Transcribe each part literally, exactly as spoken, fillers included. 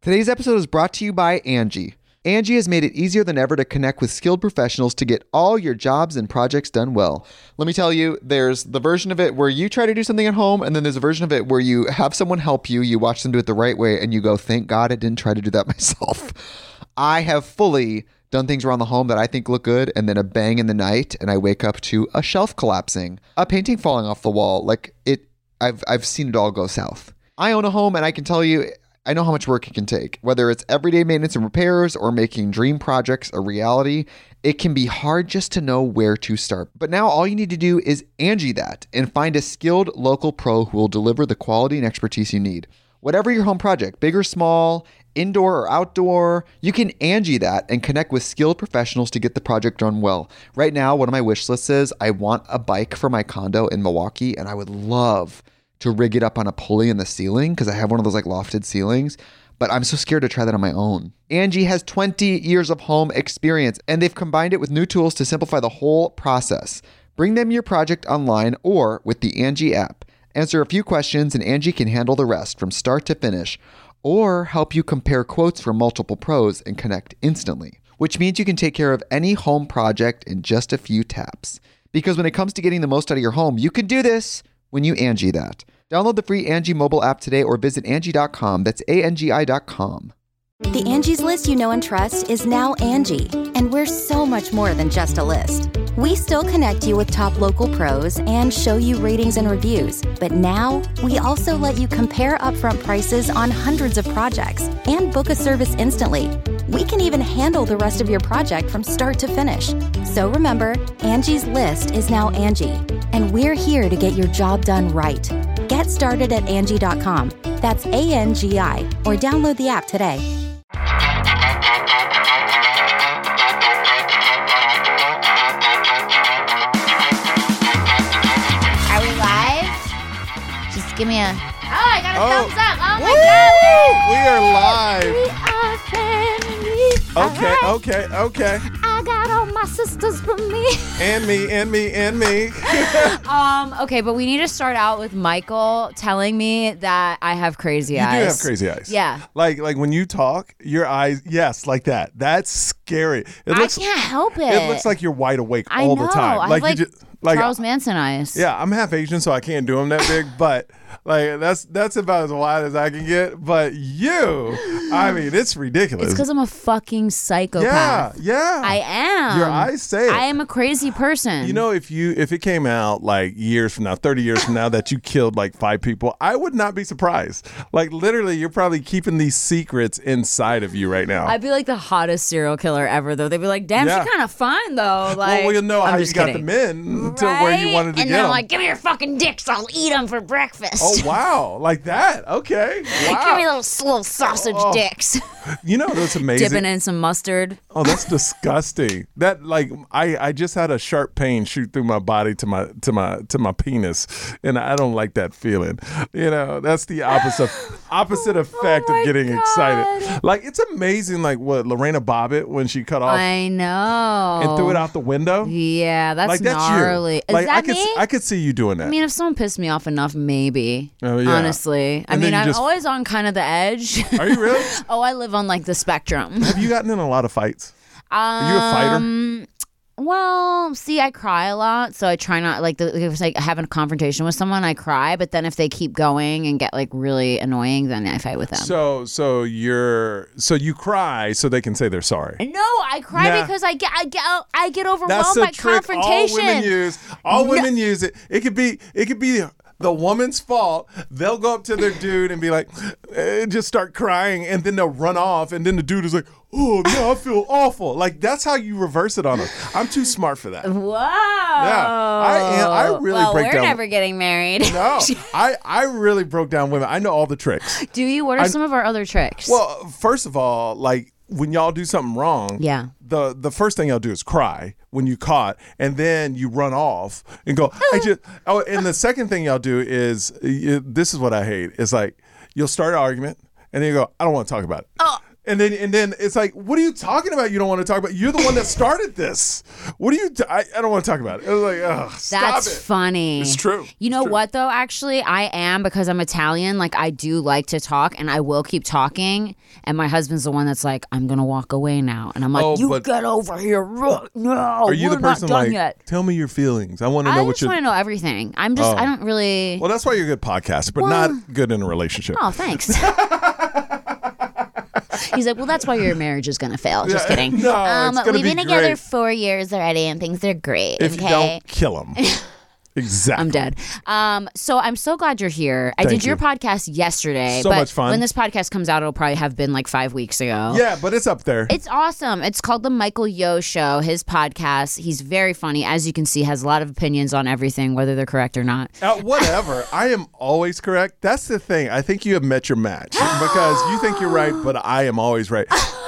Today's episode is brought to you by Angie. Angie has made it easier than ever to connect with skilled professionals to get all your jobs and projects done well. Let me tell you, there's the version of it where you try to do something at home, and then there's a version of it where you have someone help you, you watch them do it the right way, and you go, thank God I didn't try to do that myself. I have fully done things around the home that I think look good, and then a bang in the night, and I wake up to a shelf collapsing, a painting falling off the wall. Like it, I've I've seen it all go south. I own a home, and I can tell you, I know how much work it can take. Whether it's everyday maintenance and repairs or making dream projects a reality, it can be hard just to know where to start. But now all you need to do is Angie that and find a skilled local pro who will deliver the quality and expertise you need. Whatever your home project, big or small, indoor or outdoor, you can Angie that and connect with skilled professionals to get the project done well. Right now, one of my wish lists is I want a bike for my condo in Milwaukee, and I would love to rig it up on a pulley in the ceiling because I have one of those like lofted ceilings, but I'm so scared to try that on my own. Angie has twenty years of home experience, and they've combined it with new tools to simplify the whole process. Bring them your project online or with the Angie app. Answer a few questions and Angie can handle the rest from start to finish, or help you compare quotes from multiple pros and connect instantly, which means you can take care of any home project in just a few taps. Because when it comes to getting the most out of your home, you can do this when you Angie that. Download the free Angie mobile app today or visit Angie dot com. That's A N G I dot com. The Angie's List you know and trust is now Angie, and we're so much more than just a list. We still connect you with top local pros and show you ratings and reviews, but now we also let you compare upfront prices on hundreds of projects and book a service instantly. We can even handle the rest of your project from start to finish. So remember, Angie's List is now Angie, and we're here to get your job done right. Get started at Angie dot com. That's A N G I, or download the app today. Are we live? Just give me a... Oh, I got a Oh. thumbs up. Oh, my Woo! God. We are live. We are family. Okay, All right. okay, okay. I got all my sisters with me. And me, and me, and me. Um, okay, but we need to start out with Michael telling me that I have crazy You eyes. do have crazy eyes. Yeah. Like like when you talk, your eyes, yes, like that. That's scary. It looks, I can't help it. It looks like you're wide awake I all know. the time. I have like, you just like Charles Manson eyes. Yeah, I'm half Asian, so I can't do them that big, but like that's that's about as wide as I can get. But you, I mean, it's ridiculous. It's because I'm a fucking yeah, psychopath. yeah. I am. Your eyes say it. I am a crazy person. You know, if you if it came out like years from now, thirty years from now, that you killed like five people, I would not be surprised. Like literally, you're probably keeping these secrets inside of you right now. I'd be like the hottest serial killer ever, though. They'd be like, damn, Yeah. she's kind of fine, though. Like, well, we'll know I'm how you just got kidding. them in to where you Right? wanted to And get then I'm them. like, give me your fucking dicks. I'll eat them for breakfast. Oh wow, like that? Okay, wow. Give me those little sausage Oh. dicks. You know that's amazing. Dipping in some mustard. Oh, that's disgusting. That like I, I just had a sharp pain shoot through my body to my to my to my penis, and I don't like that feeling. You know, that's the opposite opposite effect Oh my of getting God. excited. Like it's amazing, like what Lorena Bobbitt when she cut off I know. and threw it out the window. Yeah, that's like that's gnarly. you. Is Like that I could me? see, I could see you doing that. I mean, if someone pissed me off enough, maybe. Oh, yeah. Honestly. I And then mean, you I'm just- always on kind of the edge. Are you really? Oh, I live on like the spectrum. Have you gotten in a lot of fights? Are you a fighter? Um, well, see, I cry a lot, so I try not like the, if it's like having a confrontation with someone, I cry. But then if they keep going and get like really annoying, then I fight with them. So so you're so you cry so they can say they're sorry. no, I cry Nah. because I get I get I get overwhelmed That's a by trick confrontation. all women use. All No. women use it. It could be it could be the woman's fault. They'll go up to their dude and be like, eh, just start crying, and then they'll run off, and then the dude is like, oh no, I feel awful. Like that's how you reverse it on them. I'm too smart for that. Wow. Yeah, I am. I really well, break we're down. never getting married. No, I, I really broke down women. I know all the tricks. Do you? What are I- some of our other tricks? Well, first of all, like when y'all do something wrong, Yeah. the the first thing y'all do is cry when you caught, and then you run off and go, I just. Oh, and the second thing y'all do is you, this is what I hate. It's like you'll start an argument, and then you go, I don't want to talk about it. Oh. And then and then it's like, what are you talking about? You don't want to talk about. You're the one that started this. What are you? T- I, I don't want to talk about it. It was like, oh, stop That's it. funny. It's true. You know It's true. what though? Actually, I am because I'm Italian. Like I do like to talk, and I will keep talking. And my husband's the one that's like, I'm gonna walk away now, and I'm like, Oh, you but- get over here. right No, Are you we're the person not done like? yet. Tell me your feelings. I want to know I what just you. want to know everything. I'm just. Oh. I don't really. Well, that's why you're a good podcaster, but Well- not good in a relationship. Oh, thanks. He's like, well, that's why your marriage is gonna fail. Just Yeah, kidding. no, um, it's gonna we've be been together great. four years already, and things are great. If okay. you don't kill him, exactly. I'm dead. Um, so I'm so glad you're here. I Thank did your you. podcast yesterday. So but much fun. When this podcast comes out, it'll probably have been like five weeks ago. Yeah, but it's up there. It's awesome. It's called The Michael Yo Show, his podcast. He's very funny. As you can see, has a lot of opinions on everything, whether they're correct or not. Uh, whatever. I am always correct. That's the thing. I think you have met your match because you think you're right, but I am always right.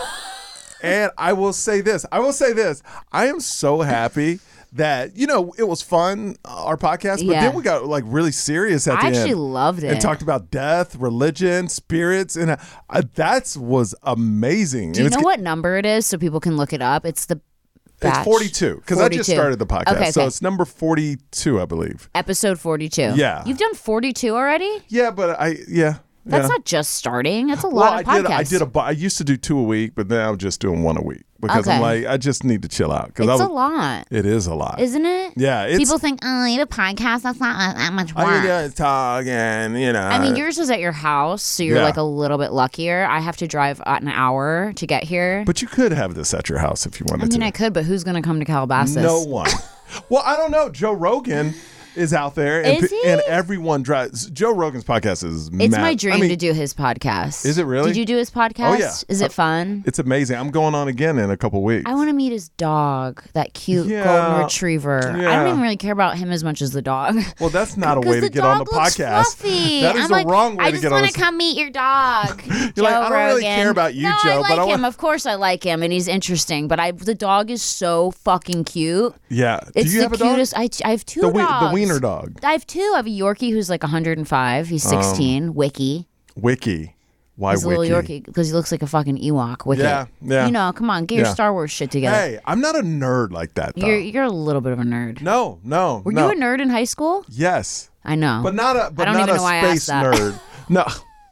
And I will say this. I will say this. I am so happy that, you know, it was fun, our podcast, but Yeah. then we got like really serious at I the actually end. loved it. And talked about death, religion, spirits, and uh, that was amazing. Do you And know it's, what number it is so people can look it up? It's the It's batch. forty-two because I just forty-two. started the podcast. Okay, So okay. it's number forty-two, I believe. Episode forty-two. Yeah. You've done forty-two already? Yeah, but I, yeah. That's yeah. not just starting. That's a Well, lot of I did. podcasts. I did a. bu- I used to do two a week, but now I'm just doing one a week because I'm Okay. like, I just need to chill out. Because It's I a was, lot, It is a lot. isn't it? Yeah, it's- People think, oh, you have a podcast. That's not that much work. I mean, yeah, talk and you know. I mean, yours is at your house, so you're Yeah. like a little bit luckier. I have to drive an hour to get here. But you could have this at your house if you wanted I mean, to. I could, but who's going to come to Calabasas? No one. Well, I don't know. Joe Rogan is out there, and, Is pe- he? and everyone drives. Joe Rogan's podcast is. It's mad. my dream I mean, to do his podcast. Is it really? Did you do his podcast? Oh, yeah. Is it fun? It's amazing. I'm going on again in a couple weeks. I want to meet his dog, that cute Yeah. golden retriever. I Yeah. don't even really care about him as much as the dog. Well, that's not a way 'Cause to the get on the dog looks podcast. fluffy. That is I'm the like, wrong way I to just get on. want to this- come meet your dog. You're Joe like, I don't really Rogan. care about you, no, Joe, I like but I him. want- Of course, I like him, and he's interesting. But I, the dog is so fucking cute. Yeah. It's Do you the have a dog? cutest. I, I have two The, wien- dogs. the wiener dog. I have two. I have a Yorkie who's like one hundred five. He's sixteen. Wiki. Wiki. Why He's a Wiki? little Yorkie because he looks like a fucking Ewok. Wicket. Yeah, yeah. You know, come on, get your Yeah. Star Wars shit together. Hey, I'm not a nerd like that, though. You're you're a little bit of a nerd. no, no. Were no. you a nerd in high school? Yes. I know. But not a but I don't not even a know why I space asked that. nerd. No.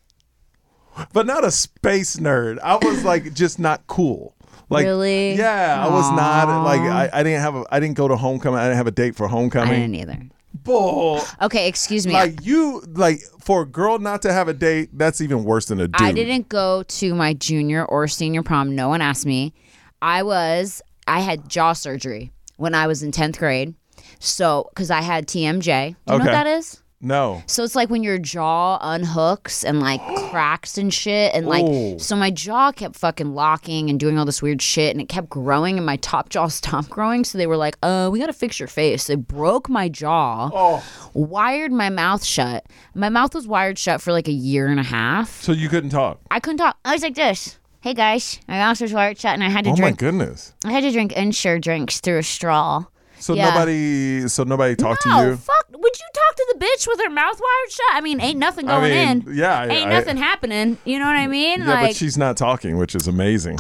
But not a space nerd. I was like just not cool. Like Really? Yeah, I was not Aw. like I, I didn't have a I didn't go to homecoming. I didn't have a date for I homecoming. didn't either. Bull. Okay, excuse me. Like you like for a girl not to have a date, that's even worse than a dude. I didn't go to my junior or senior prom. No one asked me. I was I had jaw surgery when I was in tenth grade. So, because I had T M J. Do you know what Okay. that is? No. So it's like when your jaw unhooks and like cracks and shit. And like, Ooh. so my jaw kept fucking locking and doing all this weird shit. And it kept growing and my top jaw stopped growing. So they were like, uh, we got to fix your face. They broke my jaw, Oh. wired my mouth shut. My mouth was wired shut for like a year and a half. So you couldn't talk. I couldn't talk. I was like this. Hey guys, my mouth was wired shut and I had to Oh my drink. goodness. I had to drink Ensure drinks through a straw. So Yeah. nobody so nobody talked No, to you? fuck. Would you talk to the bitch with her mouth wired shut? I mean, ain't nothing I going mean, in. yeah, I- Ain't I- nothing happening. You know what I mean? Yeah, like, but she's not talking, which is amazing.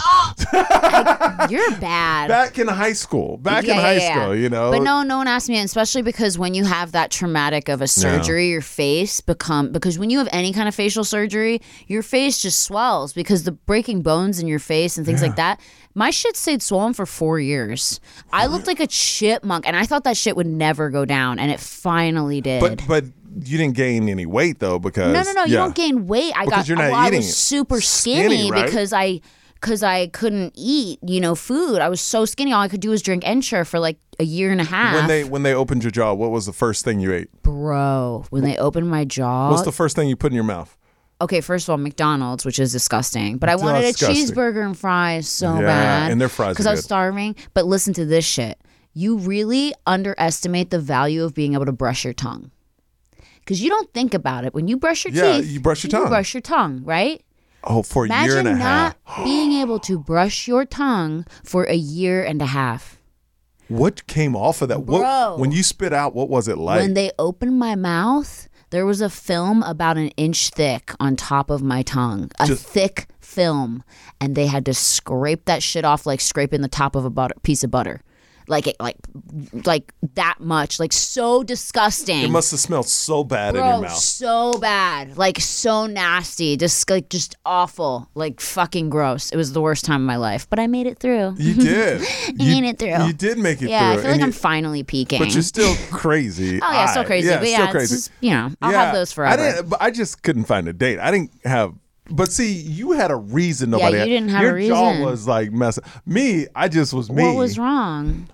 you're bad. Back in high school. Back Yeah, in yeah, high yeah. school, you know. But no, no one asked me, and especially because when you have that traumatic of a surgery, your face become because when you have any kind of facial surgery, your face just swells because the breaking bones in your face and things like that. My shit stayed swollen for four years. I looked like a chipmunk, and I thought that shit would never go down, and it finally did. But but you didn't gain any weight though because No, no, no. You yeah. don't gain weight. I Because got. you're not well, I eating was super skinny, skinny, right? because I because I couldn't eat, you know, food. I was so skinny. All I could do was drink Ensure for like a year and a half. When they when they opened your jaw, what was the first thing you ate? Bro, when they opened my jaw. What's the first thing you put in your mouth? Okay, first of all, McDonald's, which is disgusting. But I wanted a Disgusting. cheeseburger and fries so Yeah, bad. and their fries are because I was good. starving. But listen to this shit. You really underestimate the value of being able to brush your tongue. Because you don't think about it. When you brush your Yeah, teeth, you brush your tongue. brush your tongue, right? Oh, for a Imagine year and a not half. being able to brush your tongue for a year and a half. What came off of that? Bro. What when you spit out, what was it like? When they opened my mouth, There was a film about an inch thick on top of my tongue. A Just- thick film. And they had to scrape that shit off like scraping the top of a butter, piece of butter. Like it, like, like that much, like so disgusting. It must have smelled so bad Bro, in your mouth. so bad, like so nasty, just like just awful, like fucking gross. It was the worst time of my life, but I made it through. You did. I you, made it through. You did make it yeah, through. I feel like and I'm you- finally peaking. But you're still crazy. oh yeah, still I- crazy. Yeah, but still yeah, crazy. it's just, you know, I'll Yeah, have those forever. I didn't, but I just couldn't find a date. I didn't have. But see, you had a reason. Nobody. you had. didn't have Your a jaw reason. was like messing. Me, I just was me. What was wrong?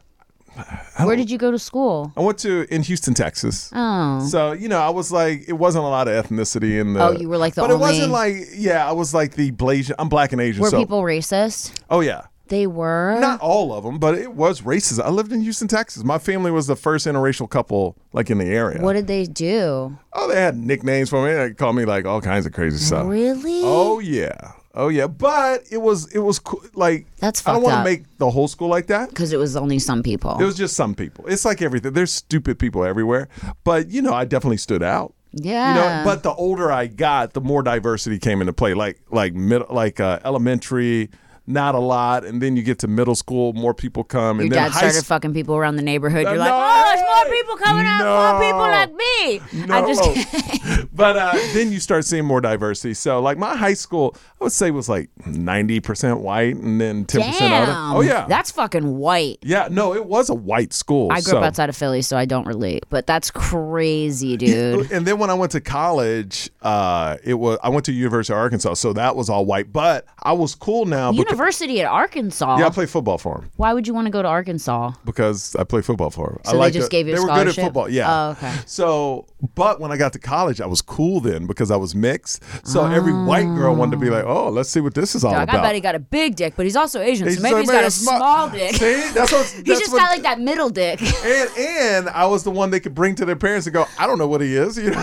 Where did you go to school? I went to in Houston, Texas. Oh. So you know, I was like, it wasn't a lot of ethnicity in the. Oh, you were like the But only- it wasn't like, yeah, I was like the Blasian. I'm black and Asian. Were so. people racist? Oh yeah. They were. Not all of them, but it was racist. I lived in Houston, Texas. My family was the first interracial couple like in the area. What did they do? Oh, they had nicknames for me. They called me like all kinds of crazy stuff. Really? Oh yeah. Oh yeah. But it was it was cool. Like That's I don't fucked want to up. make the whole school like that. Because it was only some people. It was just some people. It's like everything. There's stupid people everywhere. But you know, I definitely stood out. yeah. You know, but the older I got, the more diversity came into play. Like like mid, like uh, elementary, not a lot, and then you get to middle school, more people come. Your and then dad high started s- fucking people around the neyborhood. You're No, like, oh, there's more hey! people coming out, No. more people like me. No. I'm just kidding. But uh, then you start seeing more diversity. So, like my high school, I would say was like ninety percent white and then ten percent other. Damn. Oh, yeah. That's fucking white. yeah, no, it was a white school. I grew so. up outside of Philly, so I don't relate. But that's crazy, dude. And then when I went to college, uh, it was I went to University of Arkansas, so that was all white. But I was cool now. because- University at Arkansas. yeah, I played football for them Why would you want to go to Arkansas? because I played football for them. So I they liked just it. gave you a They were good at scholarship? football. Yeah. Oh, okay. So, but when I got to college, I was cool then because I was mixed. So every white girl wanted to be like, "Oh, let's see what this is all Dog, about." I bet he got a big dick, but he's also Asian, He's so maybe so- he's got man, a small- small dick. See, that's what. He's that's just what, got like that middle dick. And and I was the one they could bring to their parents and go, "I don't know what he is," you know.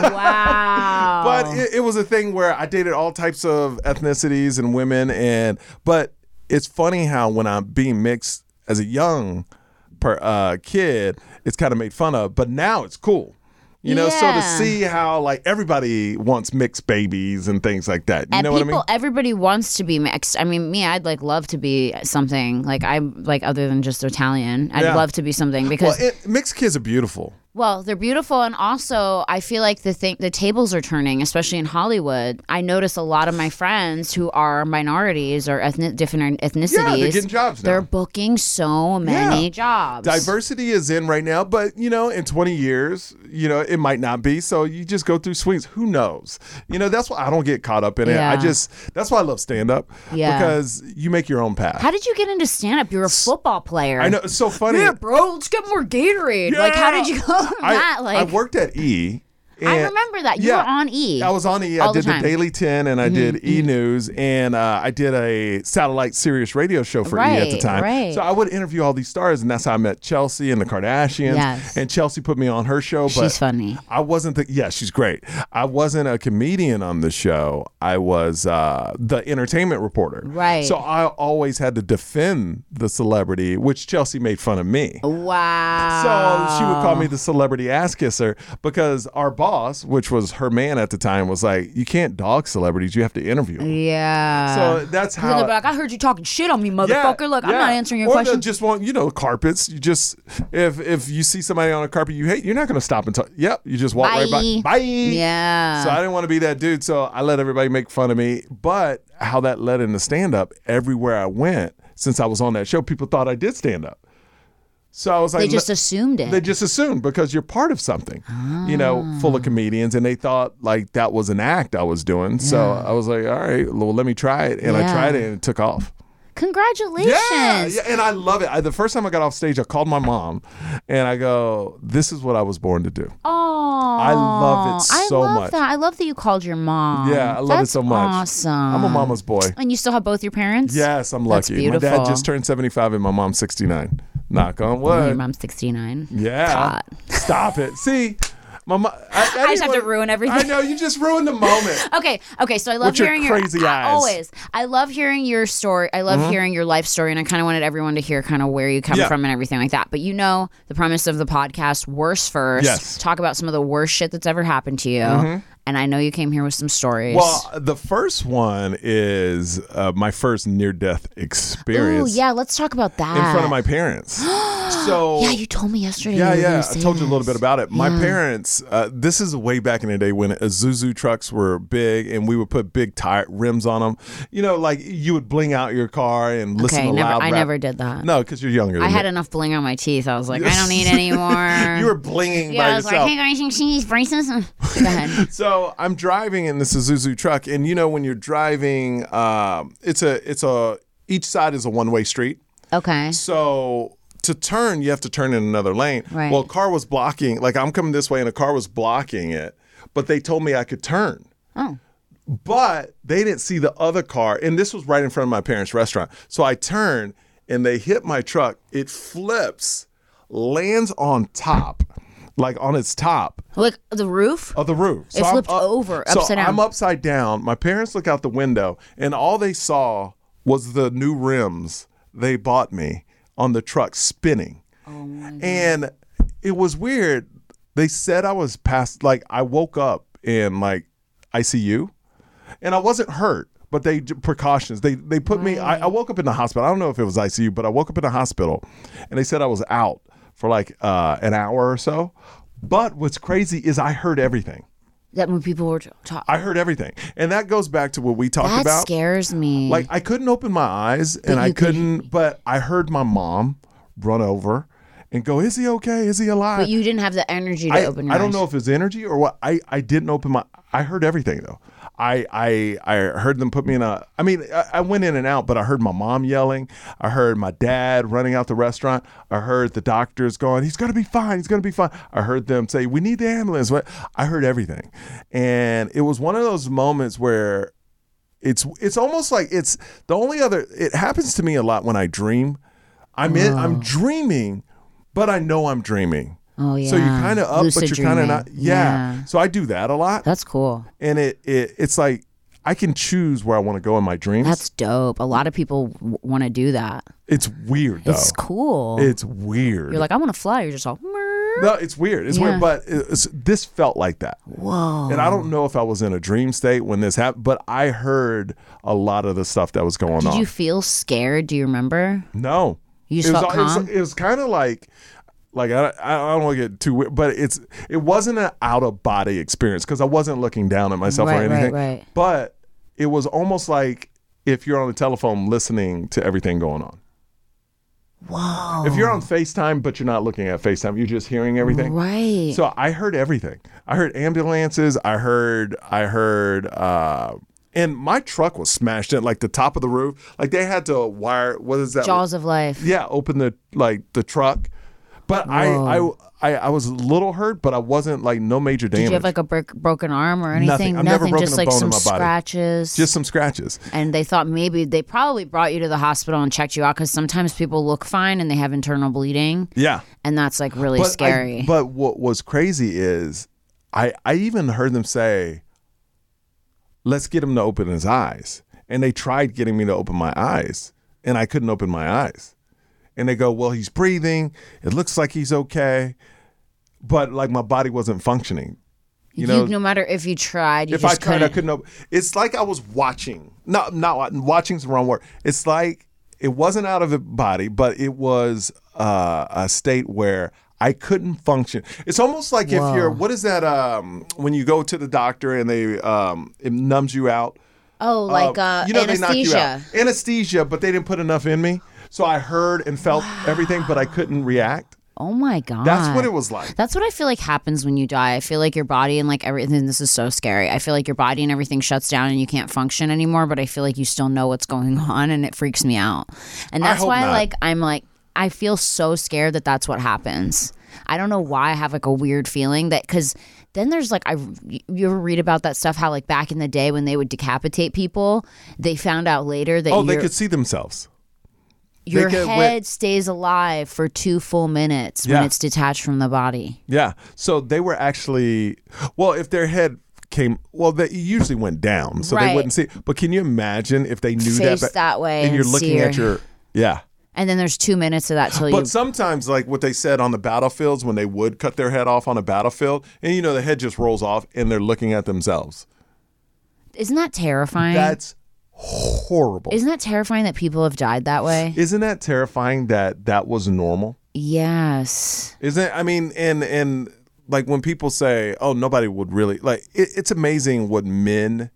Wow. But it, it was a thing where I dated all types of ethnicities and women, and but it's funny how when I'm being mixed as a young per, uh, kid, it's kind of made fun of, but now it's cool. You know, so to Yeah. see how like everybody wants mixed babies and things like that. You and know people, what I mean? everybody wants to be mixed. I mean, me, I'd like love to be something like I'm like other than just Italian. I'd Yeah. love to be something Well, because it, mixed kids are beautiful. well, they're beautiful, and also I feel like the thing the tables are turning, especially in Hollywood. I notice a lot of my friends who are minorities or ethnic different ethnicities. Yeah, they're getting jobs now. They're booking so many Yeah. jobs. Diversity is in right now, but you know, in twenty years, you know, it might not be. So you just go through swings. Who knows? You know, that's why I don't get caught up in it. Yeah. I just that's why I love stand up. Yeah. Because you make your own path. How did you get into stand up? You're a football player. I know it's so funny. Yeah, bro, let's get more Gatorade. Like, how did you go from I, that? Like, I worked at E. I and- remember that. You yeah, were on E. I was on E. I all the did the, time. Mm-hmm, Daily ten and I did E News and uh, I did a satellite Sirius radio show for E at the Right, time. right. So I would interview all these stars and that's how I met Chelsea and the Kardashians. Yes. And Chelsea put me on her show. But She's funny. I wasn't the yeah, she's great. I wasn't a comedian on the show. I was uh, the entertainment reporter. Right. So I always had to defend the celebrity, which Chelsea made fun of me. Wow. So she would call me the celebrity ass kisser because our boss, which was her man at the time, was like, "You can't dog celebrities. You have to interview them." Yeah. So that's And they'll how. be like, I heard you talking shit on me, motherfucker. Look, I'm yeah. not answering your or question. they'll just want, you know, carpets. You just if if you see somebody on a carpet you hate, you're not going to stop and talk. Yep, you just walk right by. Bye. Bye. Yeah. So I didn't want to be that dude. So I let everybody make fun of me. But how that led into stand up, everywhere I went, since I was on that show, people thought I did stand up. So I was like, They just "Le- assumed it. They just assumed because you're part of something, you know, full of comedians, and they thought like that was an act I was doing. So I was like, all right, well, let me try it, and I Yeah. tried it, and it took off. Congratulations. Yeah, yeah, and I love it. I, the first time I got off stage, I called my mom, and I go, "This is what I was born to do." Oh, I love it so I love much. that. I love that you called your mom. Yeah, I love That's it so much. Awesome. I'm a mama's boy. And you still have both your parents? Yes, I'm That's lucky. My dad beautiful. just turned seventy-five, and my mom's sixty-nine. Knock on Oh, wood. your mom's sixty-nine. Yeah. Hot. Stop it. See, My mo- I, I just have to ruin everything. I know, you just ruined the moment. Okay, okay. So I love With your hearing crazy your eyes. always. I love hearing your story. I love hearing your life story, and I kind of wanted everyone to hear kind of where you come Yeah. from and everything like that. But you know the premise of the podcast, worst first. Yes. Talk about some of the worst shit that's ever happened to you. And I know you came here with some stories. Well, the first one is uh, my first near-death Oh experience yeah, let's talk about that in front of my parents. So Yeah, you told me yesterday. Yeah, you were yeah. gonna I say told you a little this. bit about it. My Yeah. parents, uh, this is way back in the day when Isuzu trucks were big and we would put big tire rims on them. You know, like you would bling out your car and listen Okay, to never. loud I rap. never did that. No, because you're younger I than had me. enough bling on my teeth. I was like, I don't need any more. You were blinging yeah, by I was yourself. like, hey guys, you see these braces? Go ahead. So I'm driving in this Isuzu truck, and you know when you're driving, um, it's a it's a each side is a one way street. Okay. So to turn, you have to turn in another lane. Right. Well, a car was blocking. Like I'm coming this way, and a car was blocking it, but they told me I could turn. Oh. But they didn't see the other car, and this was right in front of my parents' restaurant. So I turned, and they hit my truck. It flips, lands on top, like on its top. Like the roof? Of the roof. It I'm flipped up- over, so upside down. I'm upside down. My parents look out the window, and all they saw was the new rims they bought me on the truck spinning. Oh my God. And it was weird. They said I was past, like, I woke up in, like, I C U, and I wasn't hurt. But they precautions. They they put me. I, I woke up in the hospital. I don't know if it was I C U, but I woke up in the hospital, and they said I was out for like uh, an hour or so. But what's crazy is I heard everything. That when people were talking. I heard everything, and that goes back to what we talked That about. scares me. Like I couldn't open my eyes, and I you could- couldn't. But I heard my mom run over and go, "Is he okay? Is he alive?" but you didn't have the energy to I, open your I don't eyes. know if it's energy or what. I, I didn't open my. I heard everything though. I I I heard them put me in a. I mean, I, I went in and out, but I heard my mom yelling. I heard my dad running out the restaurant. I heard the doctors going, "He's gonna be fine. He's gonna be fine." I heard them say, "We need the ambulance." I heard everything, and it was one of those moments where it's it's almost like it's the only other. It happens to me a lot when I dream. I'm in. I'm dreaming, but I know I'm dreaming. Oh yeah. So you're kind of up, Lucid but you're kind of dreaming. not. Yeah. So I do that a lot, That's cool. and it, it it's like I can choose where I want to go in my dreams. That's dope. A lot of people w- want to do that. it's weird though. It's cool. It's weird. You're like, I want to fly. You're just all. "Mer." no, it's weird. It's Yeah. weird, but it's, this felt like that. Whoa. And I don't know if I was in a dream state when this happened, but I heard a lot of the stuff that was going Did on. you feel scared? Do you remember? no, You just it was, felt it was, calm? it was kind of like. Like I, I don't want to get too weird, but it's it wasn't an out of body experience because I wasn't looking down at myself Right, or right, anything. right. But it was almost like if you're on the telephone listening to everything going on. Whoa. If you're on FaceTime but you're not looking at FaceTime, you're just hearing everything. Right. So I heard everything. I heard ambulances. I heard. I heard. Uh, and my truck was smashed in, like the top of the roof. Like they had to wire. What is that? Jaws of life. Yeah, open the like the truck. But I, I I I was a little hurt, but I wasn't like no major damage. Did you have like a brick, broken arm or anything? Nothing. I've never broken just a like bone some in my body. scratches. Just some scratches. and they thought maybe they probably brought you to the hospital and checked you out because sometimes people look fine and they have internal bleeding, Yeah. and that's like really But I- scary. but what was crazy is I I even heard them say, "Let's get him to open his eyes." And they tried getting me to open my eyes, and I couldn't open my eyes. And they go, "Well, he's breathing. It looks like he's okay." But like my body wasn't functioning. You know, no matter if you tried, you if I just tried, couldn't. I couldn't open. It's like I was watching. Not not watching's the wrong word. It's like it wasn't out of the body, but it was uh, a state where I couldn't function. It's almost like if you're, what is that? Um, when you go to the doctor and they um, it numbs you out. Oh, like uh, you know, they knock you out. anesthesia. Anesthesia, but they didn't put enough in me, so I heard and felt everything, but I couldn't react. Oh my god, That's what it was like. That's what I feel like happens when you die. I feel like your body and like everything. This is so scary. I feel like your body and everything shuts down and you can't function anymore. But I feel like you still know what's going on, and it freaks me out. And I that's hope why, not. like, I'm like, I feel so scared that that's what happens. I don't know why I have like a weird feeling that because then there's like I you ever read about that stuff how like back in the day when they would decapitate people, they found out later that Oh, they you're- could see themselves. Your could head wait. stays alive for two full minutes when Yeah. it's detached from the body. Yeah. So they were actually, well, if their head came, well, they usually went down, so Right. they wouldn't see. But can you imagine if they knew Face that? that way and you're and looking see at your- your, yeah. And then there's two minutes of that till But you. sometimes, like what they said on the battlefields, when they would cut their head off on a battlefield, and you know the head just rolls off, and they're looking at themselves. Isn't that terrifying? That's horrible. Isn't that terrifying that people have died that way? Isn't that terrifying that that was normal? Yes. Isn't I mean, and and like when people say, "Oh, nobody would really like," it, it's amazing what men,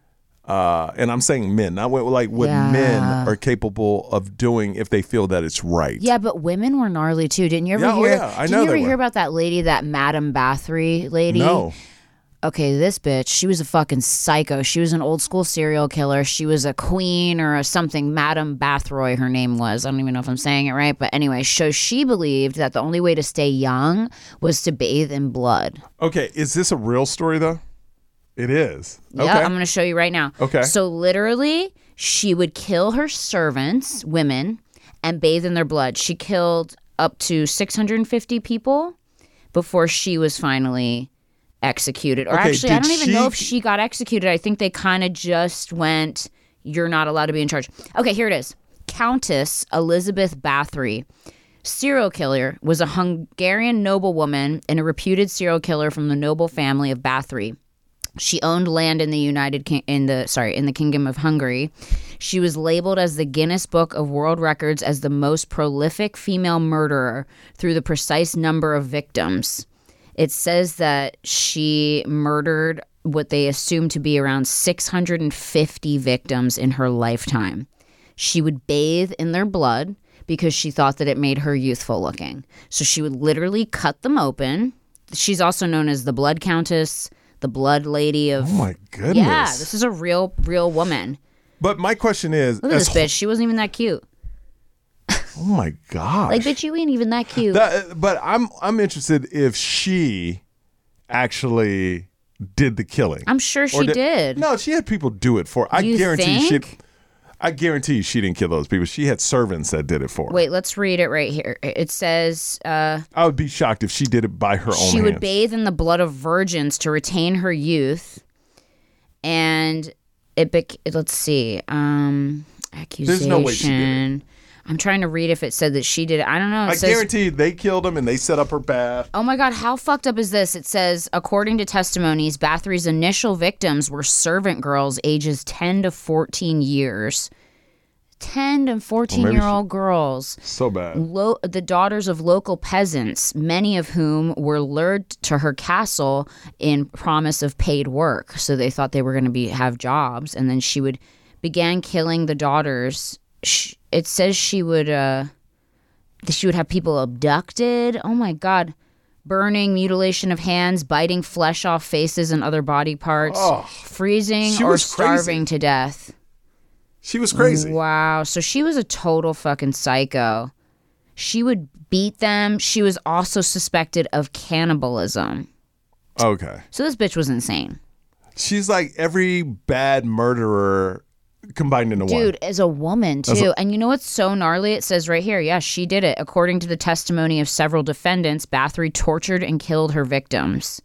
uh, and I'm saying men, not what, like what Yeah. men are capable of doing if they feel that it's right. Yeah, but women were gnarly too. Didn't you ever Yeah, oh, hear? yeah, I didn't know you ever they hear were. about that lady, that Madame Bathory lady? No. Okay, this bitch, she was a fucking psycho. She was an old school serial killer. She was a queen or a something. Madame Bathroy, her name was. I don't even know if I'm saying it right. But anyway, so she believed that the only way to stay young was to bathe in blood. Okay, is this a real story though? It is. Yeah, Okay. I'm going to show you right now. Okay. So literally, she would kill her servants, women, and bathe in their blood. She killed up to six hundred fifty people before she was finally executed. Or Okay, actually, I did don't even she- know if she got executed. I think they kind of just went, you're not allowed to be in charge. Okay, here it is. Countess Elizabeth Bathory, serial killer, was a Hungarian noblewoman and a reputed serial killer from the noble family of Bathory. She owned land in the United King- in the sorry in the Kingdom of Hungary. She was labeled as the Guinness Book of World Records as the most prolific female murderer through the precise number of victims. It says that she murdered what they assume to be around six hundred fifty victims in her lifetime. She would bathe in their blood because she thought that it made her youthful looking. So she would literally cut them open. She's also known as the Blood Countess, the Blood Lady of... Oh my goodness. Yeah, this is a real, real woman. But my question is, Look at as- this bitch. She wasn't even that cute. oh my gosh. Like, bitch, you ain't even that cute. That, but I'm I'm interested if she actually did the killing. I'm sure Or she did. No, she had people do it for. I You guarantee think? she. I guarantee you she didn't kill those people. She had servants that did it for her. Wait, let's read it right here. It says... uh I would be shocked if she did it by her own She hands. would bathe in the blood of virgins to retain her youth. And it bec- let's see. Um accusation. no way she did I'm trying to read if it said that she did it. I don't know. It I says, guarantee you they killed him and they set up her bath. Oh my God, how fucked up is this? It says, according to testimonies, Bathory's initial victims were servant girls ages ten to fourteen years. ten to fourteen year old girls. So bad. Lo- the daughters of local peasants, many of whom were lured to her castle in promise of paid work. So they thought they were going to be have jobs, and then she would began killing the daughters. Sh- it says she would uh, she would have people abducted. Oh my God. Burning, mutilation of hands, biting flesh off faces and other body parts, Oh, freezing she or was crazy. starving to death. She was crazy. Wow. So she was a total fucking psycho. She would beat them. She was also suspected of cannibalism. Okay. So this bitch was insane. She's like every bad murderer combined into one. Dude, as a woman, too. As a- and you know what's so gnarly? It says right here, yeah, she did it. According to the testimony of several defendants, Bathory tortured and killed her victims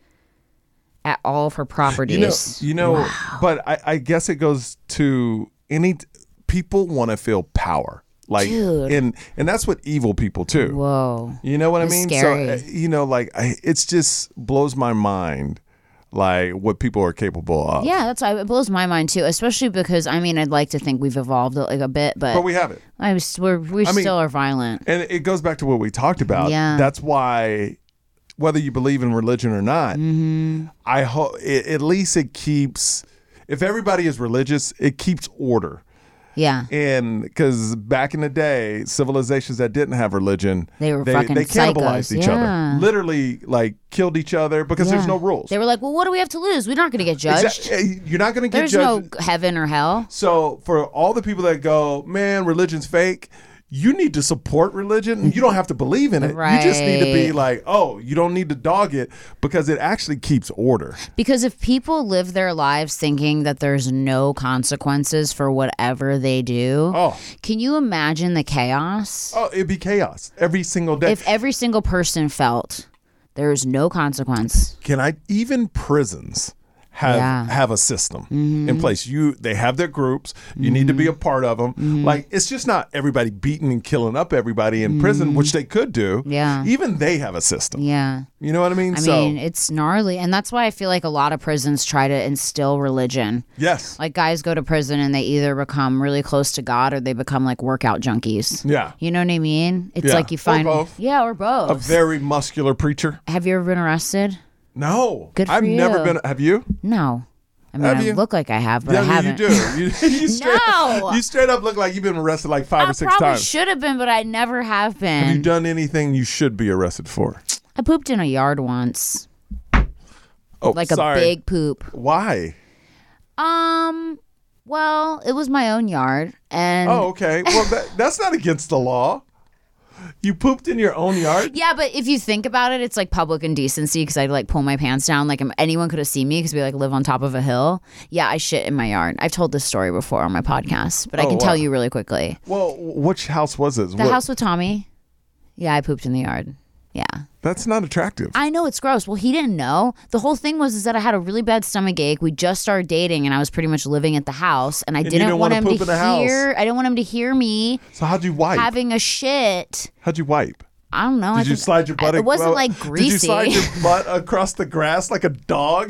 at all of her properties. You know, you know but I, I guess it goes to any people want to feel power. Like Dude. and and that's what evil people too. Whoa. You know what That's I mean? scary. So uh, you know, like I, it's just blows my mind, like what people are capable of. Yeah, that's it blows my mind too, especially because I mean I'd like to think we've evolved like a bit, but, But we haven't. I was we're, we I mean- still are violent. And it goes back to what we talked about. Yeah. That's why, whether you believe in religion or not, Mm-hmm. I hope at least it keeps. If everybody is religious, it keeps order. Yeah. And because back in the day, civilizations that didn't have religion, They were they, fucking they cannibalized psychos, each yeah. other. Literally, like killed each other because there's Yeah. no rules. They were like, well, what do we have to lose? We're not going to get judged. Exactly. You're not going to get There's judged. no heaven or hell. So for all the people that go, man, religion's fake, you need to support religion. You don't have to believe in it. Right. You just need to be like, oh, you don't need to dog it because it actually keeps order. Because if people live their lives thinking that there's no consequences for whatever they do, Oh. can you imagine the chaos? Oh, it'd be chaos every single day. If every single person felt there is no consequence. Can I even prisons have Yeah. have a system Mm-hmm. in place? You they have their groups. You need to be a part of them. Mm-hmm. Like it's just not everybody beating and killing up everybody in prison, which they could do. Mm-hmm. Yeah. Even they have a system. Yeah. You know what I mean? I so mean, it's gnarly. And that's why I feel like a lot of prisons try to instill religion. yes. Like guys go to prison and they either become really close to God or they become like workout junkies. Yeah. You know what I mean? It's Yeah. like you Or find both. Yeah, or both. A very muscular preacher. Have you ever been arrested? No. Good for I've never you. been have you? No. I mean, Have I you? look like I have, but yeah, I haven't. you do. You, you straight No. you straight up look like you've been arrested like five I or six probably times. should have been, but I never have been. Have you done anything you should be arrested for? I pooped in a yard once, Oh, like sorry. a big poop. Why? Um, well, it was my own yard, and Oh, okay. Well, that, that's not against the law. You pooped in your own yard? yeah, but if you think about it, it's like public indecency because I'd like pull my pants down, like anyone could have seen me because we like live on top of a hill. Yeah, I shit in my yard. I've told this story before on my podcast, but I Oh, can wow. tell you really quickly. Well, which house was it? The What- house with Tommy. Yeah, I pooped in the yard. Yeah. That's not attractive. I know it's gross. Well, he didn't know. The whole thing was is that I had a really bad stomach ache. We just started dating, and I was pretty much living at the house, and I you didn't didn't want wanna him poop to in the house. hear. I didn't want him to hear me So how'd you wipe? having a shit. How'd you wipe? I don't know. I Did you think- slide your butt? It wasn't well, like Did you greasy. slide your butt across the grass like a dog?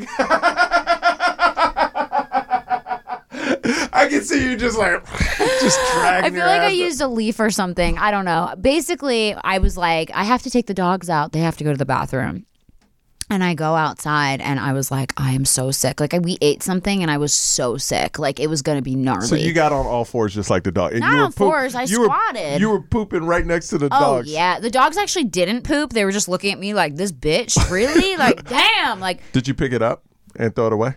I can see you just like just dragging. I feel your like I ass. used a leaf or something. I don't know. Basically, I was like, I have to take the dogs out. They have to go to the bathroom. And I go outside and I was like, I am so sick. Like I, we ate something and I was so sick. Like it was going to be gnarly. So you got on all fours just like the dog. And Not you were on fours, I you were- squatted. you were pooping right next to the Oh, dogs. yeah. The dogs actually didn't poop. They were just looking at me like, this bitch? Really? Like, damn. Like, Did you pick it up and throw it away?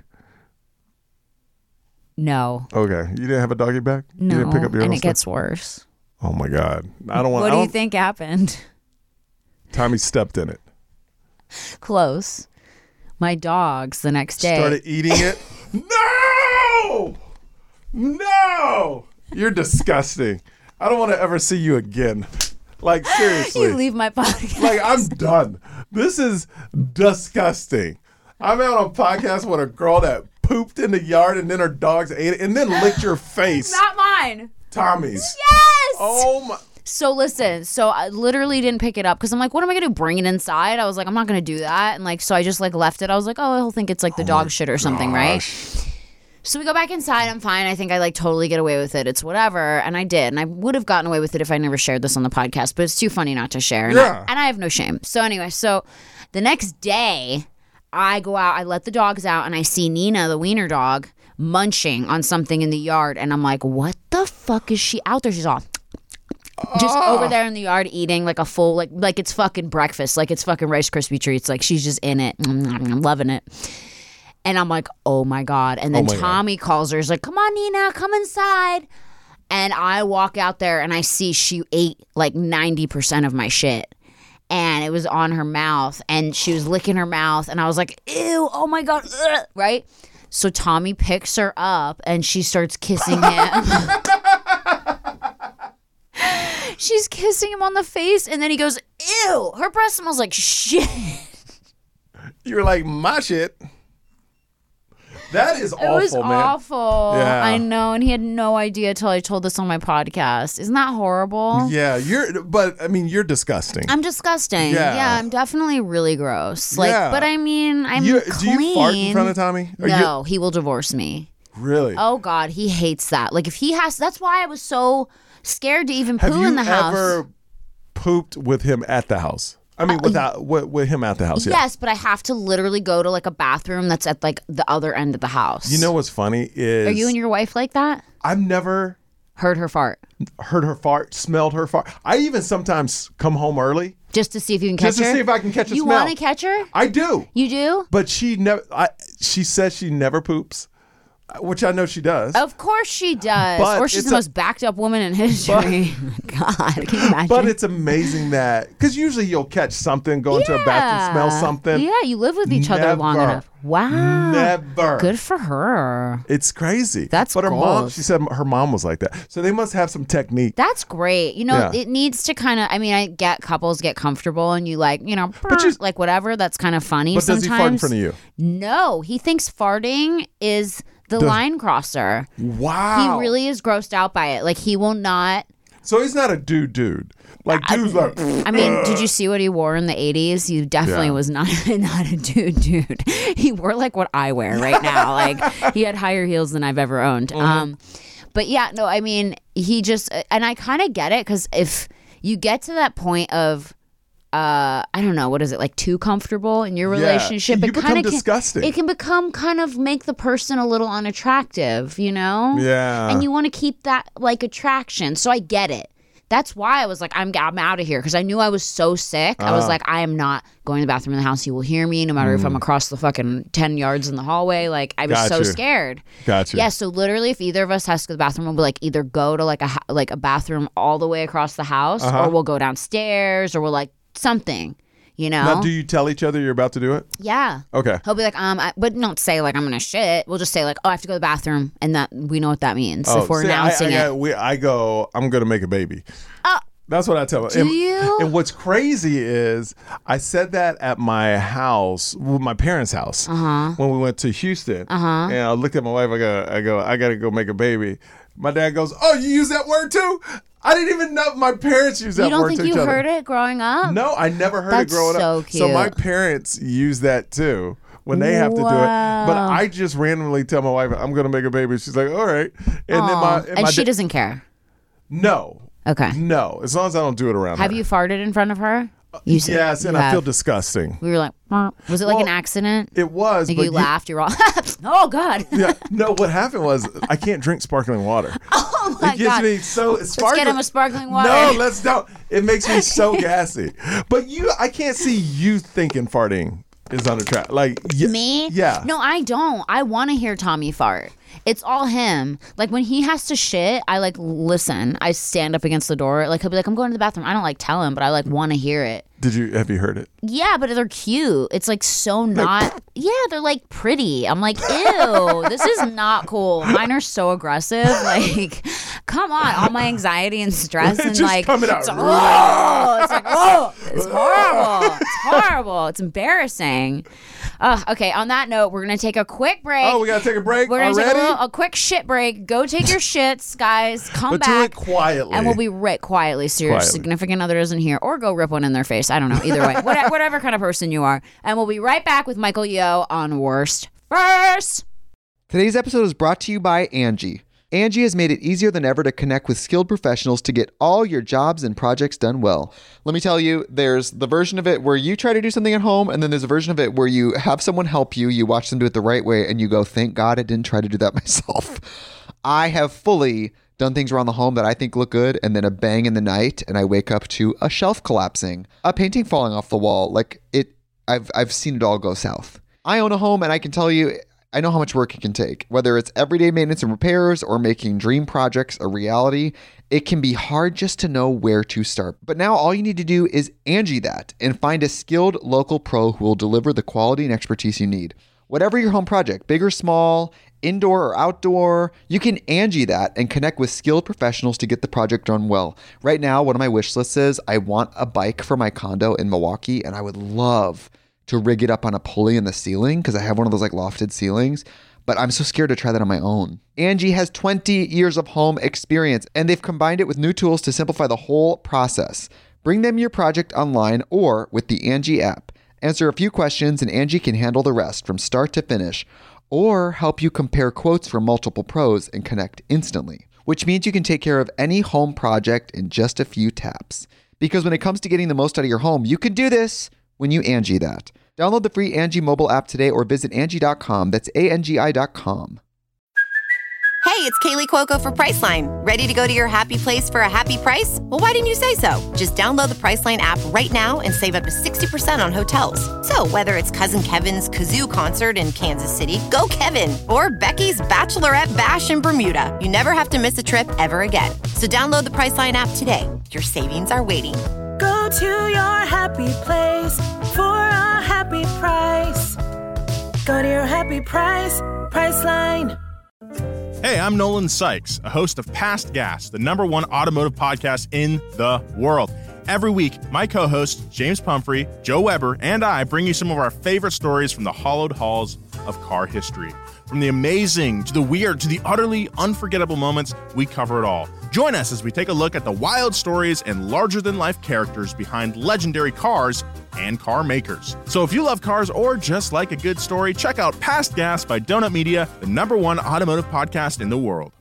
no. Okay. You didn't have a doggy bag? No. You didn't pick up your and own it stuff? gets worse. Oh my God. I don't want What I do you don't- think happened? Tommy stepped in it. Close. My dogs the next day. Started eating it. No! No! You're disgusting. I don't want to ever see you again. Like, seriously. You leave my podcast. Like, I'm done. This is disgusting. I'm out on a podcast with a girl that pooped in the yard and then her dogs ate it and then licked your face. Not mine. Tommy's. Yes. Oh my. So listen, so I literally didn't pick it up because I'm like, what am I gonna do? Bring it inside? I was like, I'm not gonna do that, and like, so I just like left it. I was like, oh, he'll think it's like the dog shit or something, right? So we go back inside. I'm fine. I think I like totally get away with it. It's whatever, and I did, and I would have gotten away with it if I never shared this on the podcast. But it's too funny not to share, and, Yeah. I, and I have no shame. So anyway, so the next day, I go out. I let the dogs out, and I see Nina, the wiener dog, munching on something in the yard, and I'm like, what the fuck is she out there? She's all. Just over there in the yard eating like a full like like it's fucking breakfast, like it's fucking Rice Krispie treats, like she's just in it. I'm loving it. And I'm like, oh my God. And then Oh my God. Tommy calls her, he's like, come on, Nina, come inside. And I walk out there and I see she ate like ninety percent of my shit. And it was on her mouth and she was licking her mouth. And I was like, ew, oh my God, ugh, right? So Tommy picks her up and she starts kissing him. She's kissing him on the face, and then he goes, ew, her breath smells like shit. You were like, my shit. That is awful, It was man. awful. Yeah. I know, and he had no idea till I told this on my podcast. Isn't that horrible? Yeah, you're, but I mean, you're disgusting. I'm disgusting. Yeah. Yeah. I'm definitely really gross. Like, Yeah. but I mean, I'm You- clean. do you fart in front of Tommy? Are you- No, he will divorce me. Really? Oh God, he hates that. Like if he has, that's why I was so scared to even Have poo you in the house. ever pooped with him at the house? I mean, without with, with him at the house. Yeah. Yes, but I have to literally go to like a bathroom that's at like the other end of the house. You know what's funny is Are you and your wife like that? I've never Heard her fart heard her fart, smelled her fart. I even sometimes come home early just to see if you can catch just to her. see if I can catch a you smell. want to catch her? I do, You do? but she never. I she says she never poops which I know she does. Of course she does. But or she's the a, most backed up woman in history. God, can you imagine? But it's amazing that, because usually you'll catch something, go into yeah. a bathroom, smell something. Yeah, you live with each Never. other long enough. Wow. Never. Good for her. It's crazy. That's But her goals. mom, she said her mom was like that. So they must have some technique. That's great. You know, Yeah. it needs to kind of, I mean, I get couples get comfortable and you like, you know, But you- like whatever. That's kind of funny But does sometimes. he fart in front of you? No, he thinks farting is the Does- line crosser. Wow. He really is grossed out by it. Like he will not. So he's not a dude dude. Like dude's like, I mean, did you see what he wore in the eighties? He definitely Yeah. was not not a dude dude. He wore like what I wear right now. Like he had higher heels than I've ever owned. Mm-hmm. Um, but yeah, no, I mean, he just, and I kind of get it, because if you get to that point of uh I don't know, what is it, like too comfortable in your Yeah. relationship, You it become kind of disgusting. It can become kind of make the person a little unattractive, you know? Yeah. And you want to keep that like attraction. So I get it. That's why I was like, I'm I'm out of here, because I knew I was so sick. I was Uh. like, I am not going to the bathroom in the house. You will hear me no matter if I'm across the fucking ten yards in the hallway. Like I was Got so you. scared. Gotcha. Yeah, so literally, if either of us has to go to the bathroom, we'll be like either go to like a ho- like a bathroom all the way across the house, Uh-huh. or we'll go downstairs, or we'll like something, you know? Now, do you tell each other you're about to do it? Yeah. Okay. He'll be like, um, I, but don't say like I'm gonna shit. We'll just say like, oh, I have to go to the bathroom, and that we know what that means if we're see, announcing I, I, it. I, we, I go, I'm going to make a baby. Oh. That's what I tell them. Do and, you? And what's crazy is I said that at my house, well, my parents' house, Uh-huh. when we went to Houston. Uh-huh. And I looked at my wife. I go, I go, I got to go make a baby. My dad goes, oh, you use that word too? I didn't even know my parents use that You don't word think to each you other. heard it growing up? No, I never heard That's it growing so up. So cute. my parents use that too when they have to do it. But Wow. I just randomly tell my wife, I'm going to make a baby. She's like, all right. And then my Aw. and, and my she da- doesn't care. No. Okay. No. As long as I don't do it around Have her. you farted in front of her? You said Yes, and you I feel have. disgusting. We were like, "Meow." Was it like Well, an accident? It was, Like but you laughed. You were all, oh god. Yeah, no. What happened was I can't drink sparkling water. Oh my it gives god. me so Let's sparkling. get him a sparkling water. No, let's don't. It makes me so gassy. But you, I can't see you thinking farting is unattractive. Like y- Me? Yeah. No, I don't. I want to hear Tommy fart. It's all him. Like when he has to shit, I like listen. I stand up against the door. Like he'll be like, I'm going to the bathroom. I don't like tell him, but I like want to hear it. Did you have you heard it? Yeah, but they're cute. It's like so not. Yeah, they're like pretty. I'm like, ew, this is not cool. Mine are so aggressive. Like, come on, all my anxiety and stress and Just like, coming out. it's, oh, it's like, oh, it's horrible. It's horrible. It's embarrassing. Uh, okay, on that note, we're gonna take a quick break. Oh, we gotta take a break We're gonna already. take a, little, a quick shit break. Go take your shits, guys. Come but do back. it quietly. And we'll be right quietly, so your Quietly. significant other isn't here, or go rip one in their face. I don't know. Either way, What, whatever kind of person you are. And we'll be right back with Michael Yo on Worst First. Today's episode is brought to you by Angie. Angie has made it easier than ever to connect with skilled professionals to get all your jobs and projects done well. Let me tell you, there's the version of it where you try to do something at home, and then there's a version of it where you have someone help you, you watch them do it the right way, and you go, thank God I didn't try to do that myself. I have fully done things around the home that I think look good, and then a bang in the night, and I wake up to a shelf collapsing, a painting falling off the wall. Like it, I've I've seen it all go south. I own a home, and I can tell you, I know how much work it can take. Whether it's everyday maintenance and repairs or making dream projects a reality, it can be hard just to know where to start. But now all you need to do is Angie that and find a skilled local pro who will deliver the quality and expertise you need. Whatever your home project, big or small, indoor or outdoor, you can Angie that and connect with skilled professionals to get the project done well. Right now, one of my wish lists is I want a bike for my condo in Milwaukee, and I would love to rig it up on a pulley in the ceiling because I have one of those like lofted ceilings, but I'm so scared to try that on my own. Angie has twenty years of home experience, and they've combined it with new tools to simplify the whole process. Bring them your project online or with the Angie app. Answer a few questions and Angie can handle the rest from start to finish, or help you compare quotes from multiple pros and connect instantly, which means you can take care of any home project in just a few taps. Because when it comes to getting the most out of your home, you can do this when you Angie that. Download the free Angie mobile app today or visit Angie dot com. That's A N G I dot com. Hey, it's Kaylee Cuoco for Priceline. Ready to go to your happy place for a happy price? Well, why didn't you say so? Just download the Priceline app right now and save up to sixty percent on hotels. So whether it's Cousin Kevin's Kazoo Concert in Kansas City, go Kevin, or Becky's Bachelorette Bash in Bermuda, you never have to miss a trip ever again. So download the Priceline app today. Your savings are waiting. Go to your happy place for a happy price. Go to your happy price, Priceline. Hey, I'm Nolan Sykes, a host of Past Gas, the number one automotive podcast in the world. Every week, my co-hosts, James Pumphrey, Joe Weber, and I bring you some of our favorite stories from the hallowed halls of car history. From the amazing to the weird to the utterly unforgettable moments, we cover it all. Join us as we take a look at the wild stories and larger-than-life characters behind legendary cars and car makers. So if you love cars or just like a good story, check out Past Gas by Donut Media, the number one automotive podcast in the world.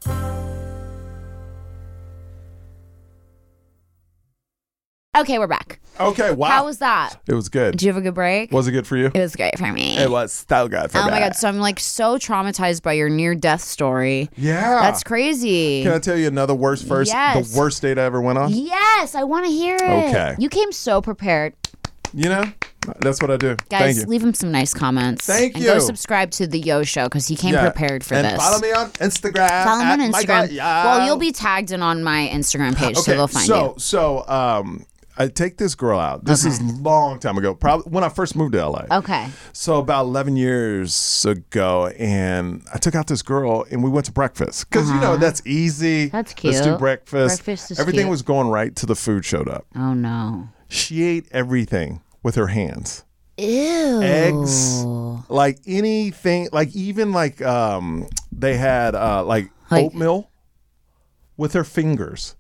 Okay, we're back. Okay, wow. How was that? It was good. Did you have a good break? Was it good for you? It was great for me. It was so good for Oh me. my God. So I'm like so traumatized by your near-death story. Yeah. That's crazy. Can I tell you another worst first? Yes. The worst date I ever went on? Yes, I want to hear it. Okay. You came so prepared. You know, that's what I do. Guys, Thank you. leave him some nice comments. Thank and you. go subscribe to the Yo Show because he came Yeah. prepared for and this. follow me on Instagram. Follow him on at Instagram. Michael Yo. Well, you'll be tagged in on my Instagram page, so Okay, they'll find so, you. So, um, I take this girl out. This is a long time ago, probably when I first moved to L A. Okay. So about eleven years ago, and I took out this girl, and we went to breakfast because you know that's easy. That's Let's do cute. breakfast. Breakfast is Everything cute. was going right till the food showed up. Oh, no. She ate everything with her hands. Ew. Eggs, like anything, like even like um, they had uh, like, Like- oatmeal with her fingers.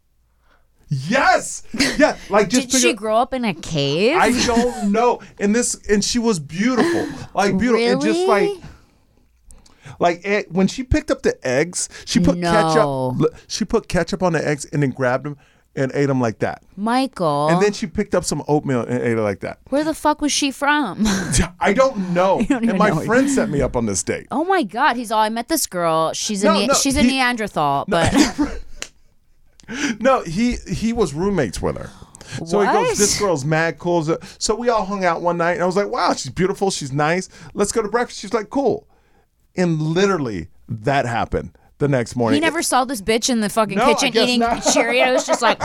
Yes, yeah, like just Did pick she up- grow up in a cave? I don't know. And this, and she was beautiful, like beautiful, and just like, Really? like it, when she picked up the eggs, she put No. ketchup. She put ketchup on the eggs and then grabbed them and ate them like that. Michael. And then she picked up some oatmeal and ate it like that. Where the fuck was she from? I don't know. don't even and my know. friend set me up on this date. Oh my God, he's all. I met this girl. She's a No, ne- no, she's a he- Neanderthal, but No, he he was roommates with her. So he What? goes, this girl's mad cool. So we all hung out one night, and I was like, wow, she's beautiful. She's nice. Let's go to breakfast. She's like, cool. And literally, that happened the next morning. he never saw this bitch in the fucking No, I kitchen guess eating not. Cheerios, just like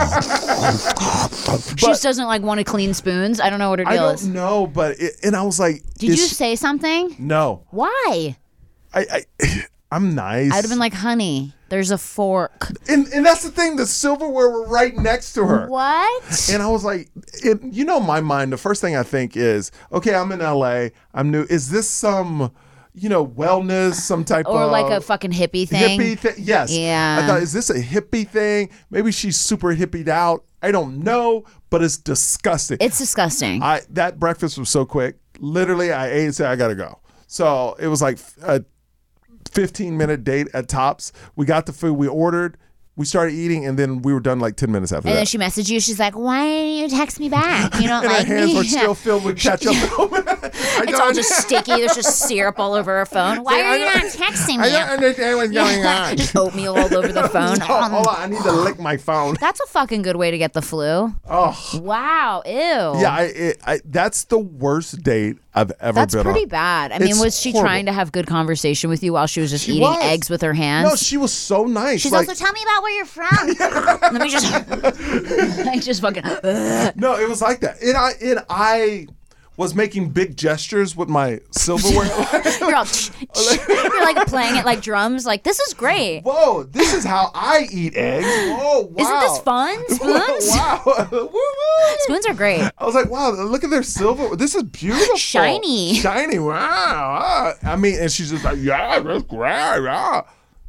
she just doesn't like want to clean spoons. I don't know what her I deal don't is. know, but it, and I was like, Did is you she- say something? no? Why? I, I I'm nice. I'd have been like, honey, there's a fork. and and that's the thing. The silverware were right next to her. What? And I was like, it, you know, my mind, the first thing I think is, okay, I'm in L A. I'm new. Is this some, you know, wellness, some type Or of. like a fucking hippie thing. Hippie thing. Yes. Yeah. I thought, is this a hippie thing? Maybe she's super hippied out. I don't know, but it's disgusting. It's disgusting. I That breakfast was so quick. Literally, I ate and said, I got to go. So it was like a fifteen minute date at tops. We got the food, we ordered, we started eating, and then we were done like ten minutes after and that. then she messaged you. She's like, "Why didn't you text me back? You don't and like her hands me." were still filled with ketchup. It's all just sticky. There's just syrup all over her phone. Why are you not texting I don't me? understand what's going on. Just oatmeal all over the phone. No, hold on, I need to lick my phone. That's a fucking good way to get the flu. Oh, Wow. Ew. yeah, I, it, I, that's the worst date I've ever That's been pretty on. bad. I mean, It's was she horrible. trying to have good conversation with you while she was just She eating was. eggs with her hands? No, she was so nice. She's like, also, tell me about where you're from. Let me just, like, just fucking. no, it was like that, and I and I was making big gestures with my silverware. You're, all, you're like playing it like drums. Like, this is great. Whoa, this is how I eat eggs. Whoa, wow. Isn't this fun? Spoons? Wow. Woo-woo. Spoons are great. I was like, wow, look at their silver. This is beautiful. Shiny. Shiny. Wow. I mean, and she's just like, yeah, that's great. Yeah.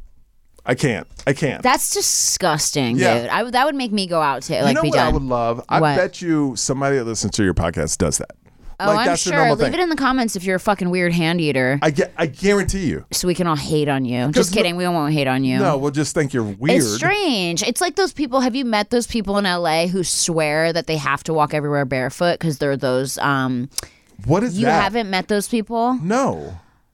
I can't. I can't. That's disgusting, Yeah. dude. I would that would make me go out to like you know be what done. I would love? I What? bet you somebody that listens to your podcast does that. Oh, like, I'm that's their sure. normal Leave thing. it in the comments if you're a fucking weird hand eater, I, get, I guarantee you. so we can all hate on you. Just no- kidding. We won't hate on you. No, we'll just think you're weird. It's strange. It's like those people. Have you met those people in L A who swear that they have to walk everywhere barefoot because they're those? Um, What is you that? haven't met those people? No.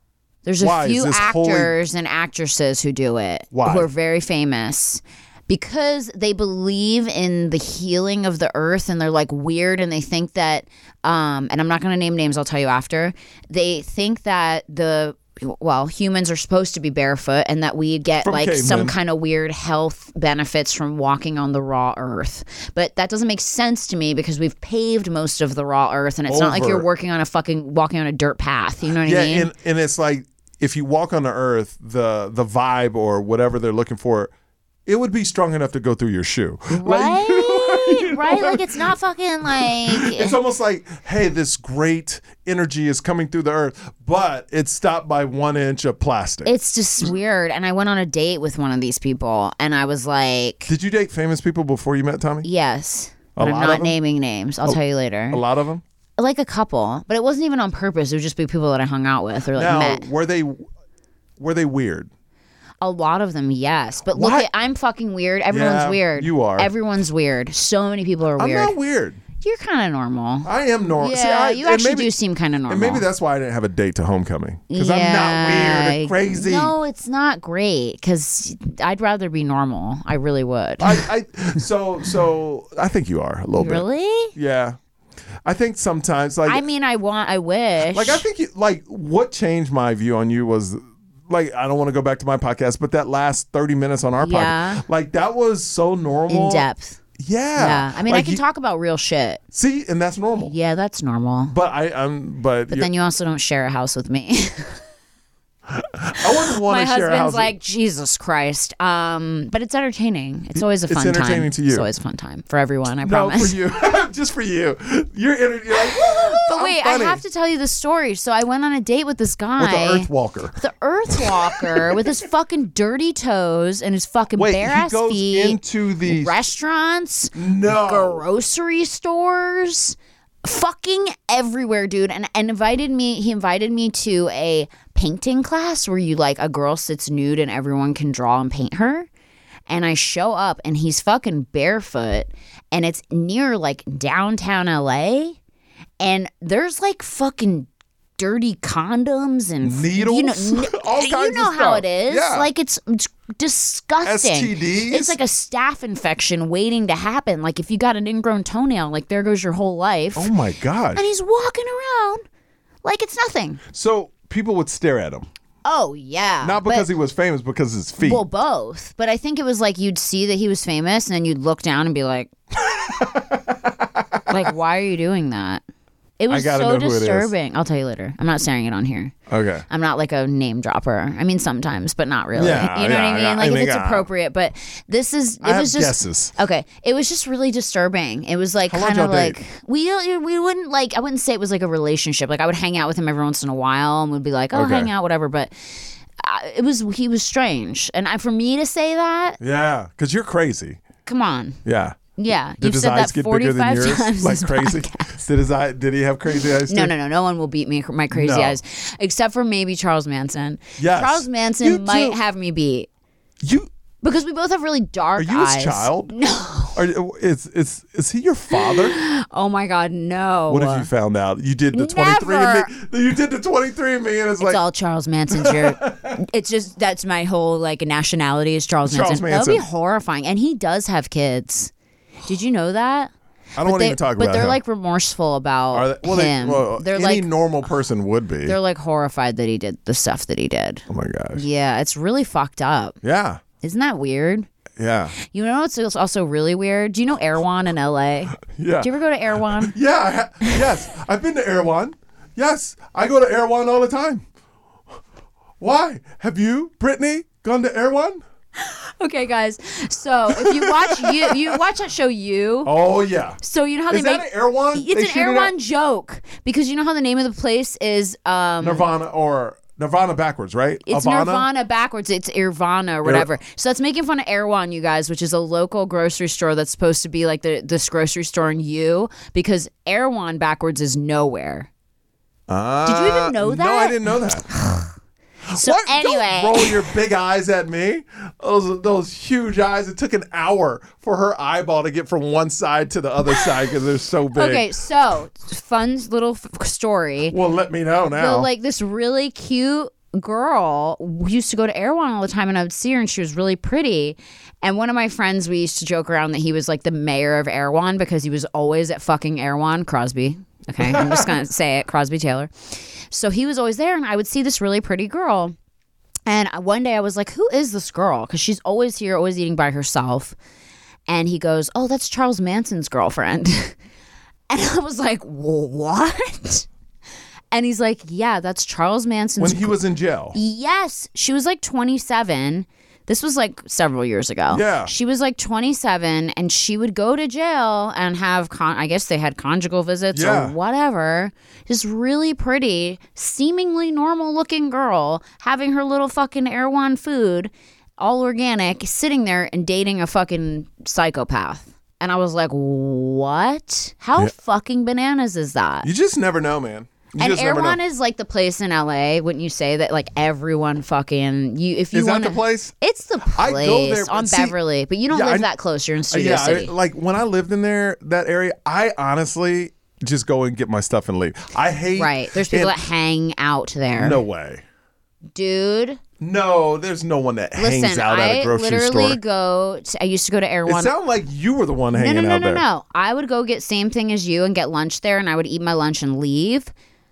There's a Why? Is few this holy- actors and actresses who do it. Why? Who are very famous. Because they believe in the healing of the earth and they're like weird and they think that, um, and I'm not going to name names, I'll tell you after. They think that the, well, humans are supposed to be barefoot and that we'd get From like cavemen. some kind of weird health benefits from walking on the raw earth. But that doesn't make sense to me because we've paved most of the raw earth and it's not like Over. you're working on a fucking, walking on a dirt path. You know what Yeah, I mean? and, and it's like if you walk on the earth, the the vibe or whatever they're looking for, it would be strong enough to go through your shoe. Right, right. Like it's not fucking like. It's almost like, hey, this great energy is coming through the earth, but it's stopped by one inch of plastic. It's just weird. And I went on a date with one of these people, and I was like, Did you date famous people before you met Tommy? yes. A But I'm lot of not them? naming names. I'll tell you later. A lot of them. Like a couple, but it wasn't even on purpose. It would just be people that I hung out with or like Now, met. were they were they weird? A lot of them, yes. But look, What? at, I'm fucking weird. Everyone's Yeah, weird. you are. Everyone's weird. So many people are I'm weird. not weird. You're kind of normal. I am normal. Yeah, See, I, you and actually maybe- do seem kind of normal. And maybe that's why I didn't have a date to homecoming because yeah, I'm not weird or crazy. No, it's not great because I'd rather be normal. I really would. I, I so so I think you are a little bit. Really? Yeah. I think sometimes like I mean, I want. I wish. like I think you, like what changed my view on you was like I don't want to go back to my podcast, but that last thirty minutes on our Yeah. podcast, like that was so normal, in depth. Yeah. Yeah. I mean, I Like, can you- talk about real shit. See, and that's normal. Yeah, that's normal. But I I'm but, But you- then you also don't share a house with me. I wouldn't want My to share a husband's house. like, Jesus Christ. Um, but it's entertaining. It's always a It's fun time. entertaining to you. It's always a fun time for everyone. I no, promise. for you, just for you. You're, in, you're like, But I'm wait, funny. I have to tell you the story. So I went on a date with this guy. with the Earth Walker. The Earth Walker with his fucking dirty toes and his fucking Wait, bare he ass goes feet. into the Restaurants, no. grocery stores, fucking everywhere, dude. And, and invited me. He invited me to a painting class where you like a girl sits nude and everyone can draw and paint her. And I show up and he's fucking barefoot and it's near like downtown L A. And there's like fucking dirty condoms and Needles? You know, n- All you kinds of know how stuff. it is. Yeah. Like it's, it's disgusting. S T Ds? It's like a staph infection waiting to happen. Like if you got an ingrown toenail, like there goes your whole life. Oh my gosh. And he's walking around like it's nothing. So people would stare at him. Oh yeah. Not because but, he was famous, because of his feet. Well, both. But I think it was like you'd see that he was famous and then you'd look down and be like, like, why are you doing that? It was gotta so know who it is. disturbing. I'll tell you later. I'm not saying it on here. Okay. I'm not like a name dropper. I mean, sometimes, but not really. Yeah, you know yeah, what I mean? yeah. Like I if mean, it's yeah. appropriate. But this is. It I was have just guesses. okay. It was just really disturbing. It was like How long kind y'all of like date? we we wouldn't like. I wouldn't say it was like a relationship. Like I would hang out with him every once in a while and would be like, oh, Okay. hang out, whatever. But. Uh, it was he was strange, and I, for me to say that, Yeah, because you're crazy. come on, Yeah. yeah, Did you've his said eyes that get bigger than forty-five yours? times. Like this crazy? podcast. Did his eye? Did he have crazy eyes? No, too? no, no. No one will beat me my crazy No. eyes, except for maybe Charles Manson. Yes. Charles You Manson might do- have me beat You because we both have really dark are you eyes. his child? No. Are, is is is he your father? Oh my God, no. What have you found out? You did the twenty-three and me. You did the twenty-three and me, and it's, It's like all Charles Manson's. Your, it's just that's my whole like nationality is Charles, Charles Manson. That would be Manson. horrifying, and he does have kids. Did you know that? I don't But want to they- even talk but about they're him. like remorseful about Are they, well, him. They, well, they're any like normal person would be. they're like horrified that he did the stuff that he did. Oh my gosh. Yeah, it's really fucked up. Yeah. Isn't that weird? Yeah. You know what's also really weird? Do you know Erewhon in L A? Yeah. Do you ever go to Erewhon? Yeah. I ha- yes. I've been to Erewhon. Yes. I go to Erewhon all the time. Why? Have you, Brittany, gone to Erewhon? Okay, guys. So if you watch you you watch that show You. Oh yeah. So you know how Is they that make an Erewhon? It's They an shoot it Erewhon at? joke because you know how the name of the place is um Nirvana or Nirvana backwards, right? It's Havana? Nirvana backwards. It's Irvana or whatever. So that's making fun of Erewhon, you guys, which is a local grocery store that's supposed to be like the this grocery store in You because Erewhon backwards is nowhere. Uh, Did you even know No, that? I didn't know that. So What? anyway, Don't roll your big eyes at me. Those those huge eyes. It took an hour for her eyeball to get from one side to the other side because they're so big. okay, so fun little f- story. Well, let me know now. So like this really cute girl who used to go to Erewhon all the time, and I would see her, and she was really pretty. And one of my friends, we used to joke around that he was like the mayor of Erewhon because he was always at fucking Erewhon. Crosby. Okay, I'm just gonna say it, Crosby Taylor. So he was always there, and I would see this really pretty girl. And one day I was like, who is this girl? Because she's always here, always eating by herself. And he goes, oh, that's Charles Manson's girlfriend. And I was like, what? And he's like, yeah, that's Charles Manson's. When he was in jail. Yes. She was like twenty-seven. This was like several years ago. Yeah. She was like twenty-seven, and she would go to jail and have, con- I guess they had conjugal visits Yeah. or whatever. This really pretty, seemingly normal looking girl having her little fucking Erewhon food, all organic, sitting there and dating a fucking psychopath. And I was like, what? How Yeah. fucking bananas is that? You just never know, man. You And just never Erewhon know. is like the place in L A, wouldn't you say that? Like everyone fucking you. If you Is that wanna, the place? It's the place I go there, on see- Beverly, but you don't Yeah, live I- that close. You're in Studio yeah, City. I, like when I lived in there, that area, I honestly just go and get my stuff and leave. I hate. Right. There's people and- that hang out there. No way. Dude. No, there's no one that hangs Listen, out at I a grocery literally store. go. To, I used to go to It Erewhon. sounded like you were the one no, hanging no, no, out no, there. no. I would go get same thing as you and get lunch there, and I would eat my lunch and leave.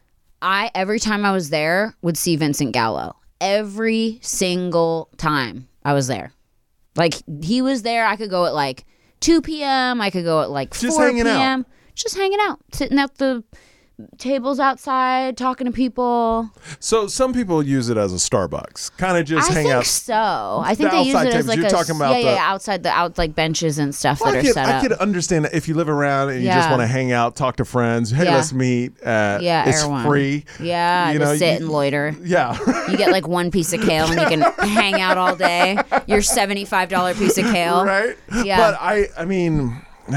I every time I was there would see Vincent Gallo. Every single time I was there, like he was there. I could go at like two p.m. I could go at like Just four hanging out. p.m. Just hanging out, sitting at the tables outside, talking to people. So some people use it as a Starbucks, kind of just I hang think out. so. I think The they use outside it as tables. like You're a talking about yeah, yeah, the- yeah, outside the out like benches and stuff Well, that I are could, set I up. could understand that if you live around and you just Yeah. want to hang out, talk to friends. Hey, Yeah. let's meet. At, Yeah, it's Erewhon. free. Yeah, You just know, sit you- and loiter. Yeah. You get like one piece of kale and you can hang out all day. Your seventy-five dollars piece of kale. Right. Yeah. But I, I mean,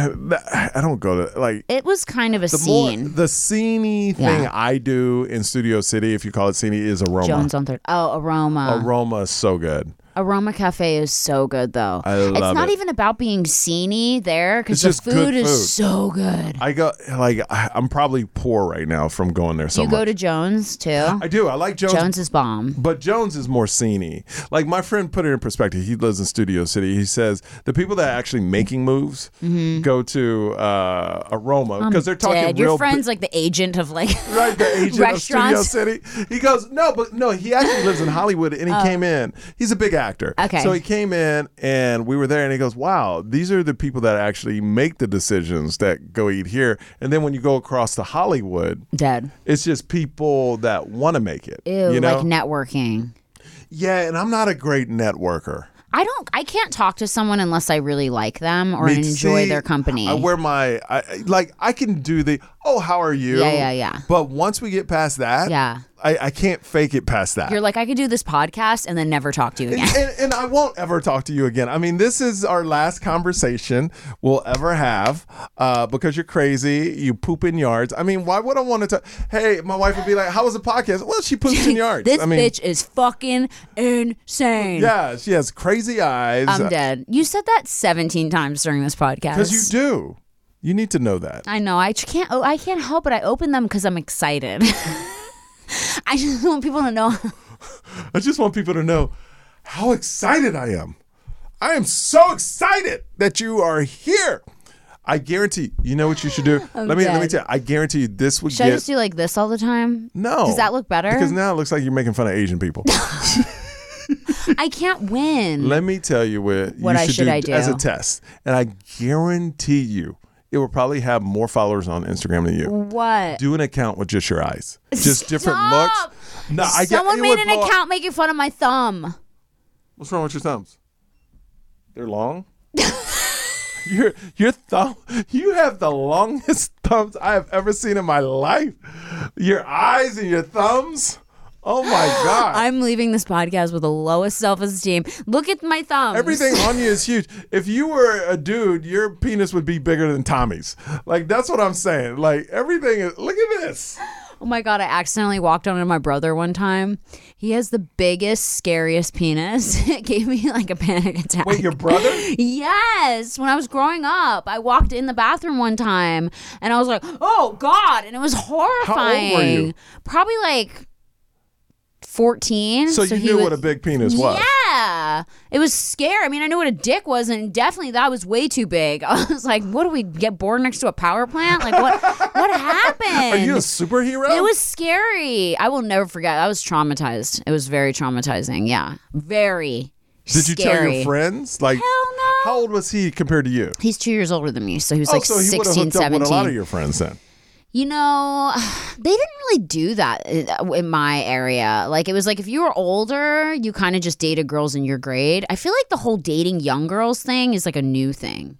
I don't go to like. It was kind of a The scene. more the sceney thing Yeah. I do in Studio City, if you call it sceney, is aroma. Jones on third. Oh, Aroma. Aroma is so good. Aroma Cafe is so good though. I it's love not it. even about being sceney there because It's the just good food is food. so good. I go like I- I'm probably poor right now from going there so you much. go to Jones too. I do. I like Jones. Jones is bomb. But Jones is more sceney. Like my friend put it in perspective. He lives in Studio City. He says the people that are actually making moves go to uh, Aroma because they're talking Dead. real. Your friend's bi- like the agent of like Right, the agent of Studio restaurants. City. He goes, no, but no, he actually lives in Hollywood, and he came in. He's a big actor. Okay. So he came in, and we were there, and he goes, wow, these are the people that actually make the decisions that go eat here. And then when you go across to Hollywood, Dead. it's just people that want to make it. Ew, you know? like networking. Yeah, and I'm not a great networker. I don't. I can't talk to someone unless I really like them or Me- enjoy see, their company. I wear my I, like I can do the oh how are you Yeah, yeah, yeah. But once we get past that, Yeah. I, I can't fake it past that. You're like, I could do this podcast and then never talk to you again. and, and, and I won't ever talk to you again. I mean, this is our last conversation we'll ever have uh, because you're crazy. You poop in yards. I mean, why would I want to talk? Hey, my wife would be like, "How was the podcast?" Well, she poops in yards. This I mean, bitch is fucking insane. yeah, she has crazy eyes. I'm dead. You said that seventeen times during this podcast. Because you do. You need to know that. I know. I can't. Oh, I can't help it. I open them because I'm excited. I just want people to know. I just want people to know how excited I am. I am so excited that you are here. I guarantee. You know what you should do? I'm let me let me dead. tell you. I guarantee you this would Should get I just do like this all the time? no. Does that look better? Because now it looks like you're making fun of Asian people. I can't win. Let me tell you what, What you I should, should do, I do? as a test, and I guarantee you it will probably have more followers on Instagram than you. What? Do an account with just your eyes, just different Stop! looks. No, I get Someone it made would an blow up. account making fun of my thumb. What's wrong with your thumbs? They're long. your your thumb. You have the longest thumbs I have ever seen in my life. Your eyes and your thumbs. Oh my God. I'm leaving this podcast with the lowest self-esteem. Look at my thumbs. Everything on you is huge. If you were a dude, your penis would be bigger than Tommy's. Like, that's what I'm saying. Like, everything is, look at this. Oh my God, I accidentally walked onto my brother one time. He has the biggest, scariest penis. It gave me like a panic attack. Wait, your brother? Yes. When I was growing up, I walked in the bathroom one time and I was like, oh God. And it was horrifying. How old were you? Probably like fourteen. So, you he knew was, what a big penis was. Yeah. It was scary. I mean, I knew what a dick was, and definitely that was way too big. I was like, what do we get bored next to a power plant? Like, what what happened? Are you a superhero? It was scary. I will never forget. I was traumatized. It was very traumatizing. Yeah. Very Did you scary. tell your friends? Like, Hell no. How old was he compared to you? He's two years older than me, so he was oh, like so he would have sixteen, hooked up seventeen. with a lot of your friends then. You know, they didn't really do that in my area. Like, it was like if you were older, you kind of just dated girls in your grade. I feel like the whole dating young girls thing is like a new thing.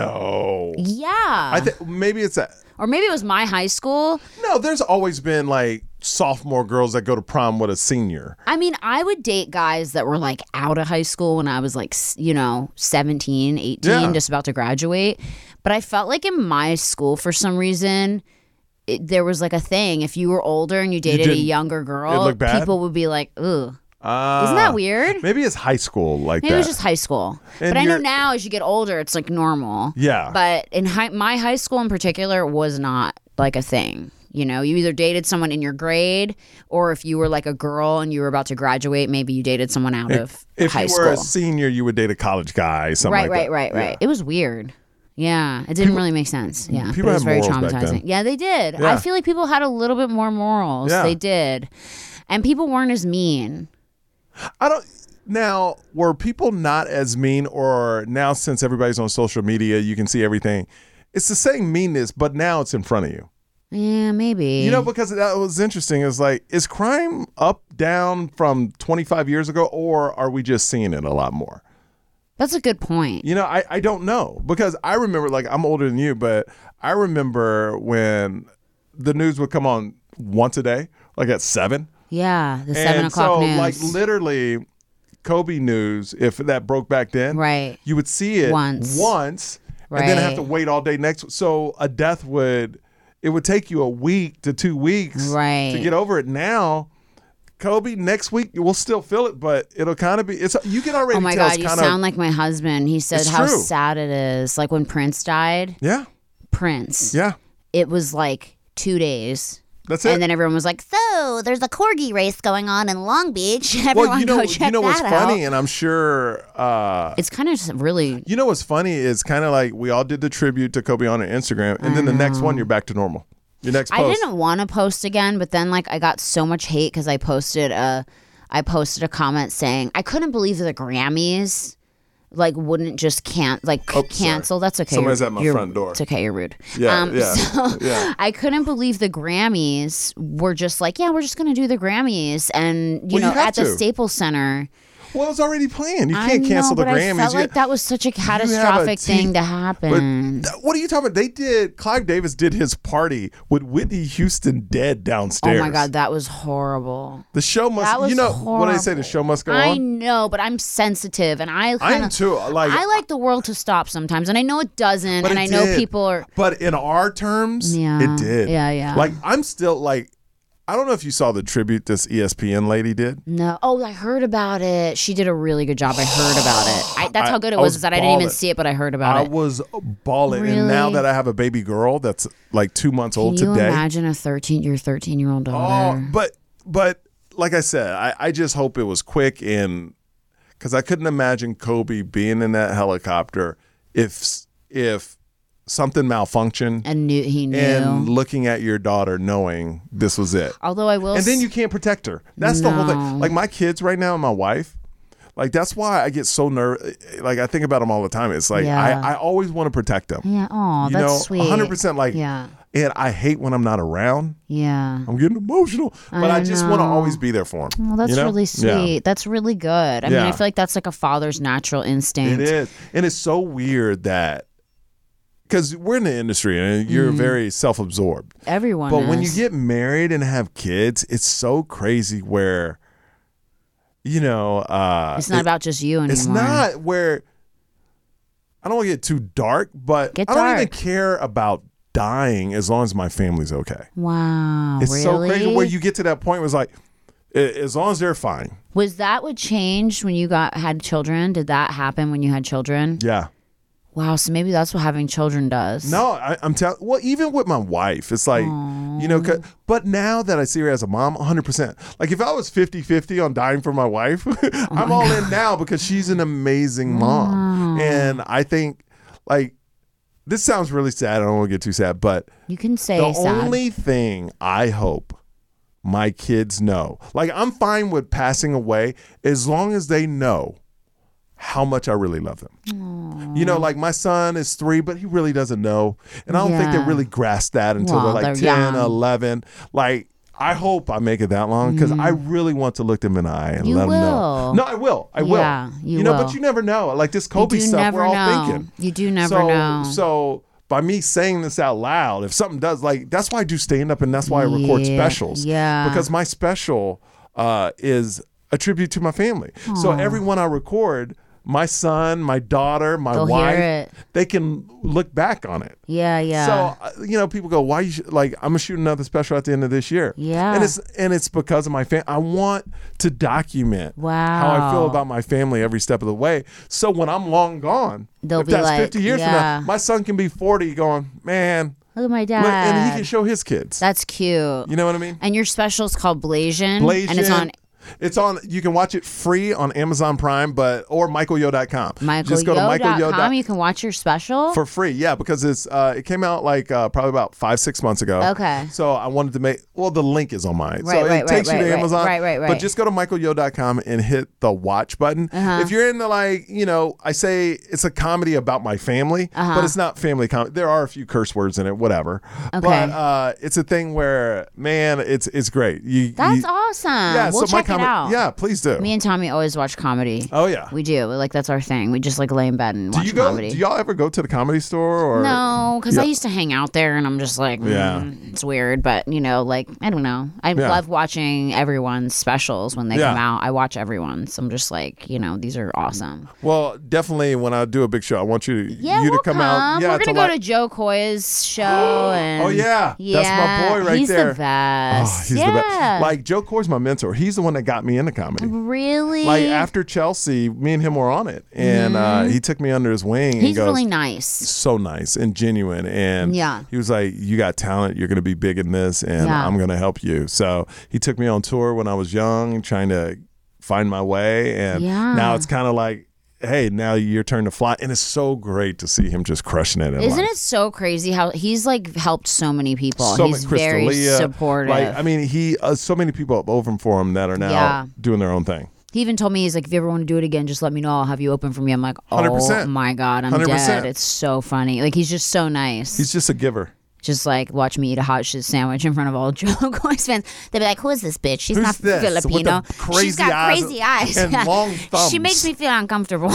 No. Yeah. I think maybe it's a. Or maybe it was my high school. No, there's always been like sophomore girls that go to prom with a senior. I mean, I would date guys that were like out of high school when I was like, you know, seventeen, eighteen, Yeah. just about to graduate. But I felt like in my school, for some reason, it, there was like a thing. If you were older and you dated a didn't- younger it girl, looked bad? people would be like, ooh. Uh, Isn't that weird? Maybe it's high school like Maybe that. it was just high school. And but I know you're- now as you get older, it's like normal. Yeah. But in high, my high school in particular was not like a thing. You know, you either dated someone in your grade, or if you were like a girl and you were about to graduate, maybe you dated someone out of if high you school. were a senior, you would date a college guy, something right, like right, that. right, right, Yeah. It was weird. Yeah, it didn't really make sense. Yeah, people but it was had very morals back traumatizing. then. Yeah, they did. Yeah. I feel like people had a little bit more morals. Yeah. They did, and people weren't as mean. I don't. Now, were people not as mean, or now since everybody's on social media, you can see everything? It's the same meanness, but now it's in front of you. Yeah, maybe. You know, because that was interesting. It's like, is crime up, down from twenty-five years ago, or are we just seeing it a lot more? That's a good point. You know, I, I don't know, because I remember, like, I'm older than you, but I remember when the news would come on once a day, like at seven. Yeah, the seven and o'clock so, news. like, literally, Kobe news, if that broke back then, Right. you would see it Once. once and then have Right. to wait all day next. So a death would, it would take you a week to two weeks Right. to get over it. Now, Kobe, next week, we'll still feel it, but it'll kind of be, it's you can already Oh my tell God, it's you kind sound of, like my husband. He said It's how true. sad it is. Like when Prince died, yeah, Prince, yeah, it was like two days. that's it. And then everyone was like, so there's a corgi race going on in Long Beach. Everyone well, you know, go check you know what's that funny, out. and I'm sure, uh, It's kind of just really, you know what's funny is kind of like we all did the tribute to Kobe on Instagram, and then the next one, you're back to normal. Your next I post. didn't want to post again, but then like I got so much hate because I posted a, I posted a comment saying I couldn't believe that the Grammys like wouldn't just can't like Oh, sorry. cancel. That's okay. Somebody's You're- at my you're- front door. It's okay. You're rude. Yeah, Um, yeah, So yeah. I couldn't believe the Grammys were just like, yeah, we're just gonna do the Grammys, and you Well, you know, have at the to. Staples Center. Well, it's already planned. You I can't know, cancel the but Grammys. I felt You- like that was such a you have catastrophic te- thing to But happen. th- what are you talking about? They did. Clive Davis did his party with Whitney Houston dead Oh downstairs. my God, that was horrible. The show must. That was you know what they say? The show must go I on. know, but I'm sensitive, and I I am kinda, too. Like I like the world to stop sometimes, and I know it doesn't, but and it I know did. people are. But in our terms, Yeah. it did. Yeah, yeah. Like I'm still like. I don't know if you saw the tribute this E S P N lady did. No, oh, I heard about it. She did a really good job. I heard about it. I, that's I- how good it I was. was Is that I didn't even balling. see it, but I heard about I it. was balling, and now Really? that I have a baby girl that's like two months Can old you today. imagine a thirteen, your thirteen year old Oh, daughter? but but like I said, I, I just hope it was quick, and because I couldn't imagine Kobe being in that helicopter if if something malfunctioned and knew he knew. and looking at your daughter knowing this was it, Although I will, and then s- you can't protect her. That's the whole No. thing. Like my kids right now and my wife. Like that's why I get so nervous. Like I think about them all the time. It's like Yeah. I, I always want to protect them. yeah. Oh, you that's know, sweet. one hundred percent. Like, Yeah. and I hate when I'm not around. Yeah. I'm getting emotional, but I, I just want to know. always be there for him. Well, that's you know? really Yeah. sweet. That's really good. I mean, Yeah. I feel like that's like a father's natural instinct. It is, and it's so weird that because we're in the industry and you're very self-absorbed. Everyone But when you is. get married and have kids, it's so crazy where, you know, uh, It's not it- about just you anymore. It's not where. I don't want to get too dark, but Get I don't even dark. care about dying as long as my family's okay. Wow. It's really? so crazy where you get to that point where it's like, a- as long as they're fine. Was that what changed when you got had children? Did that happen when you had children? Yeah. Wow, so maybe that's what having children does. No, I, I'm telling. Well, even with my wife, it's like, Aww. you know. But now that I see her as a mom, one hundred percent. Like if I was fifty-fifty on dying for my wife, oh I'm my all God. in now because she's an amazing mom, oh. and I think like this sounds really sad. I don't want to get too sad, but you can say the sad. only thing I hope my kids know, like I'm fine with passing away as long as they know how much I really love them. Aww. You know, like my son is three, but he really doesn't know. And I don't yeah. think they really grasp that until well, they're like they're ten, young. eleven. Like, I hope I make it that long because mm. I really want to look them in the eye and you let will. them know. No, I will. I yeah, will. You, you know, will. but you never know. Like this Kobe stuff, we're all know. thinking. You do never so, know. So by me saying this out loud, if something does, like, that's why I do stand up and that's why I record yeah. specials. Yeah. Because my special uh, is a tribute to my family. Aww. So every one I record, my son, my daughter, my They'll wife, hear it. they can look back on it. Yeah, yeah. So uh, you know, people go, "Why you sh-? like?" I'm gonna shoot another special at the end of this year. Yeah, and it's and it's because of my family. I want to document wow. how I feel about my family every step of the way. So when I'm long gone, They'll if be that's like, fifty years yeah. from now, my son can be forty, going, "Man, look at my dad," and he can show his kids. That's cute. You know what I mean? And your special is called Blasian, Blasian. and it's on. It's on. You can watch it free on Amazon Prime, but or Michael Yo dot com. Michael Just go to Michael Yo dot com. You can watch your special for free. Yeah, because it's uh, it came out like uh, probably about five six months ago. Okay. So I wanted to make. Well, the link is on mine, right, so right, it takes right, you to right, Amazon. Right, right, right. But just go to Michael Yo dot com and hit the watch button. Uh-huh. If you're into like you know, I say it's a comedy about my family, uh-huh. but it's not family comedy. There are a few curse words in it, whatever. Okay. But uh, it's a thing where man, it's it's great. You, That's you, awesome. Yeah, we'll so check my com- it out. Yeah, please do. Me and Tommy always watch comedy. Oh yeah, we do. Like that's our thing. We just like lay in bed and do watch you go, comedy. Do y'all ever go to the Comedy Store or no? Because yeah. I used to hang out there, and I'm just like, mm, yeah, it's weird. But you know, like I don't know. I yeah. love watching everyone's specials when they yeah. come out. I watch everyone's. So I'm just like, you know, these are awesome. Well, definitely when I do a big show, I want you to yeah, you we'll to come, come out. Yeah, we're gonna to go like, to Joe Coy's show. and oh yeah, yeah, that's my boy right he's there. He's the best. Oh, he's yeah. the best. Like Joe Coy's my mentor. He's the one that got me into comedy. Really? Like after Chelsea, me and him were on it, and mm-hmm. uh, he took me under his wing. He's and goes, really nice. So nice and genuine, and yeah. he was like, "You got talent. You're going to be big in this, and yeah. I'm going to help you." So he took me on tour when I was young, trying to find my way, and yeah. now it's kind of like, hey, now your turn to fly. And it's so great to see him just crushing it in Isn't life. it so crazy how he's like helped so many people? So he's many, very Crystalia, supportive. Like, I mean, he uh, so many people over for him that are now yeah. doing their own thing. He even told me, he's like, if you ever want to do it again, just let me know. I'll have you open for me. I'm like, oh one hundred percent. My God, I'm one hundred percent. dead. It's so funny. Like, he's just so nice. He's just a giver. Just like watch me eat a hot shit sandwich in front of all Joe Coy's fans. They'd be like, "Who is this bitch? She's Who's not this? Filipino. With the crazy She's got eyes crazy eyes and long thumbs. She makes me feel uncomfortable."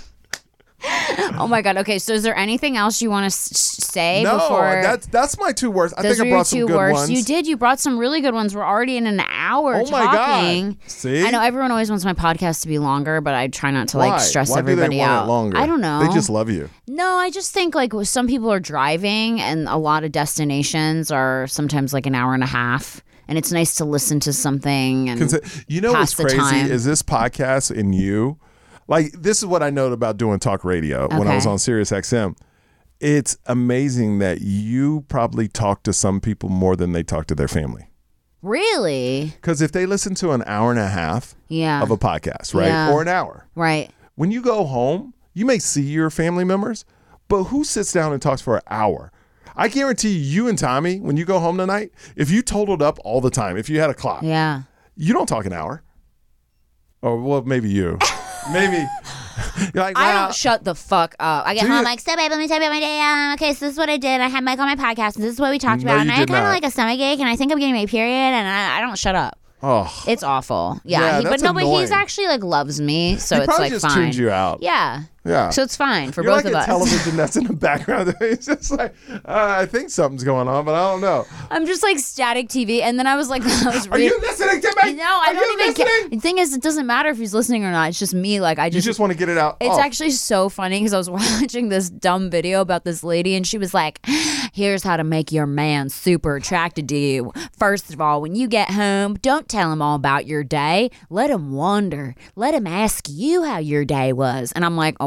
Oh my God. Okay, so is there anything else you want to s- say no, before? that's that's my two worst. I Those think I are brought your some two good worst. ones. You did. You brought some really good ones. We're already in an hour oh my talking. God. See? I know everyone always wants my podcast to be longer, but I try not to Why? like stress Why everybody do they want out. It longer? I don't know. They just love you. No, I just think like some people are driving, and a lot of destinations are sometimes like an hour and a half. And it's nice to listen to something and Consi- you know pass what's the crazy time. is this podcast and you. Like, this is what I know about doing talk radio when I Okay. was on Sirius X M. It's amazing that you probably talk to some people more than they talk to their family. Really? Because if they listen to an hour and a half Yeah. of a podcast, right? Yeah. Or an hour. Right. When you go home, you may see your family members, but who sits down and talks for an hour? I guarantee you, you and Tommy, when you go home tonight, if you totaled up all the time, if you had a clock, Yeah. you don't talk an hour. Or, well, maybe you. Maybe. You're like, I well, don't shut the fuck up. I get Do home you- like, so babe, let me tell you about my day. Um, okay, so this is what I did. I had Mike on my podcast, and this is what we talked No, about. you And I did kind of not. like a stomachache, and I think I'm getting my period, and I, I don't shut up. oh. It's awful. Yeah, Yeah, he, but that's no, but he's annoying. actually like loves me, so He it's probably like just fine. tuned you out. Yeah. Yeah. So it's fine for You're both like of a us. television that's in the background. It's just like, uh, I think something's going on, but I don't know. I'm just like static T V, and then I was like, I was Are reading. you listening to me? No, I Are don't you even care. listening? The thing is, it doesn't matter if he's listening or not. It's just me. Like I You just, just want to get it out. It's Oh. actually so funny because I was watching this dumb video about this lady, and she was like, here's how to make your man super attracted to you. First of all, when you get home, don't tell him all about your day. Let him wonder. Let him ask you how your day was. And I'm like, oh,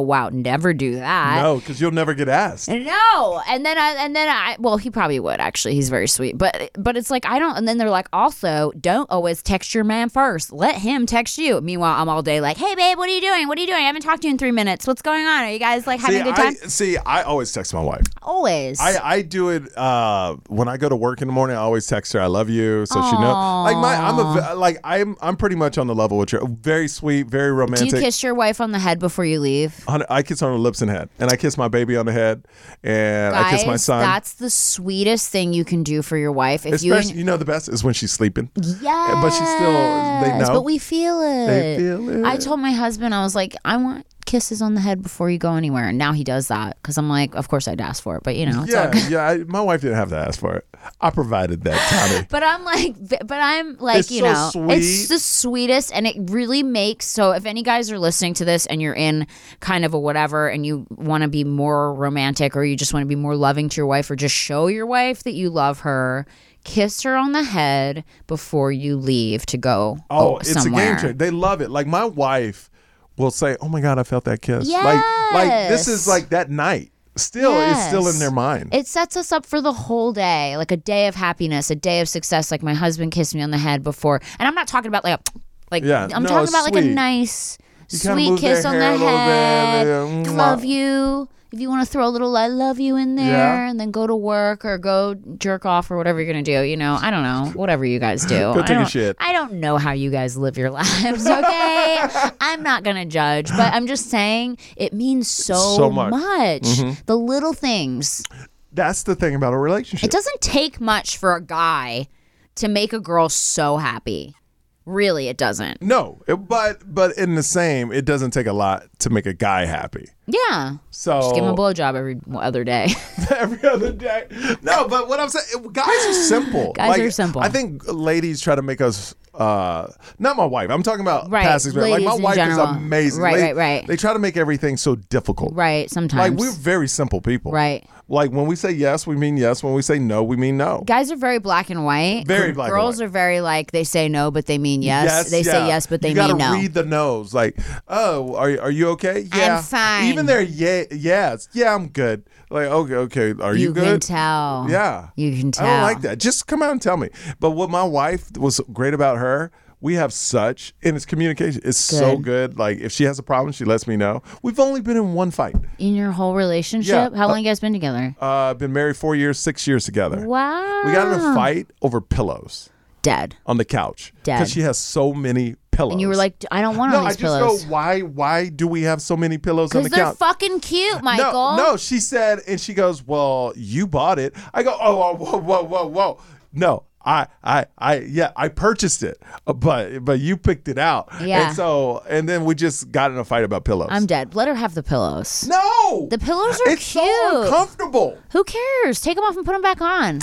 wow, never do that. No, because you'll never get asked. No, and then I and then I well, he probably would actually. He's very sweet, but but it's like I don't. And then they're like, also, don't always text your man first. Let him text you. Meanwhile, I'm all day like, hey babe, what are you doing? What are you doing? I haven't talked to you in three minutes. What's going on? Are you guys like having see, a good time? I, see, I always text my wife. Always. I, I do it uh, when I go to work in the morning. I always text her, "I love you," so Aww. She knows. Like my, I'm a like I'm I'm pretty much on the level with her. Very sweet, very romantic. Do you kiss your wife on the head before you leave? I kiss her on the lips and head, and I kiss my baby on the head, and Guys, I kiss my son. That's the sweetest thing you can do for your wife. If Especially, you, you know, the best is when she's sleeping. Yes, but she's still. They know, but we feel it. They feel it. I told my husband, I was like, I want kisses on the head before you go anywhere, and now he does that because I'm like, of course I'd ask for it, but you know, it's yeah, all good. yeah. I, my wife didn't have to ask for it. I provided that, Tommy. But I'm like, but I'm like, it's you so know, sweet. It's the sweetest, and it really makes. So if any guys are listening to this and you're in kind of a whatever, and you want to be more romantic, or you just want to be more loving to your wife, or just show your wife that you love her. Kiss her on the head before you leave to go oh, oh, it's somewhere. a game changer. They love it. Like my wife will say, "Oh my God, I felt that kiss." Yes. Like, like this is like that night. Still, yes. it's still in their mind. It sets us up for the whole day, like a day of happiness, a day of success. Like my husband kissed me on the head before, and I'm not talking about like, a, like yeah, I'm no, talking about sweet. like a nice, you kinda sweet move kiss their on the hair a little head. bit, they, Love mwah. you. If you want to throw a little "I love you" in there, Yeah. and then go to work or go jerk off or whatever you're gonna do, you know, I don't know, whatever you guys do. Go I take a don't, shit. I don't know how you guys live your lives. Okay, I'm not gonna judge, but I'm just saying it means so, So much. much. The little things. That's the thing about a relationship. It doesn't take much for a guy to make a girl so happy. Really, it doesn't. No, it- but but in the same, it doesn't take a lot to make a guy happy. Yeah. So Just give him a blowjob every other day. every other day. No, but what I'm saying, guys are simple. Guys Like, are simple. I think ladies try to make us. Uh, not my wife. I'm talking about Right, past experience. Like my ladies in wife general. is amazing. Right, They- right, right. They try to make everything so difficult. Right, sometimes. Like we're very simple people. Right. Like when we say yes, we mean yes. When we say no, we mean no. Guys are very black and white. Very black and Girls white. are very like, they say no, but they mean yes. They say yeah. yes, but they you mean gotta no. read the no's. Like, oh, are are you okay? Yeah, fine. Even their yeah, yes, yeah, I'm good. Like, okay, okay, are you, You good? can tell. Yeah, You can tell. I don't like that. Just come out and tell me. But what my wife was great about her. We have such, and it's communication. It's so Good. good. Like if she has a problem, she lets me know. We've only been in one fight. In your whole relationship? Yeah. How long you guys been together? Uh, been married four years, six years together. Wow. We got in a fight over pillows Dead. on the couch Dead. because she has so many pillows. And you were like, I don't want no, all I these just pillows. go, why Why do we have so many pillows on the Because they're couch? fucking cute, Michael. No, no, she said, and she goes, well, you bought it. I go, oh, whoa, whoa, whoa, whoa, whoa. No, I, I, I, yeah, I purchased it, uh, but, but you picked it out. Yeah. And so, and then we just got in a fight about pillows. I'm dead. Let her have the pillows. No, The pillows are it's cute. so uncomfortable. Who cares? Take them off and put them back on.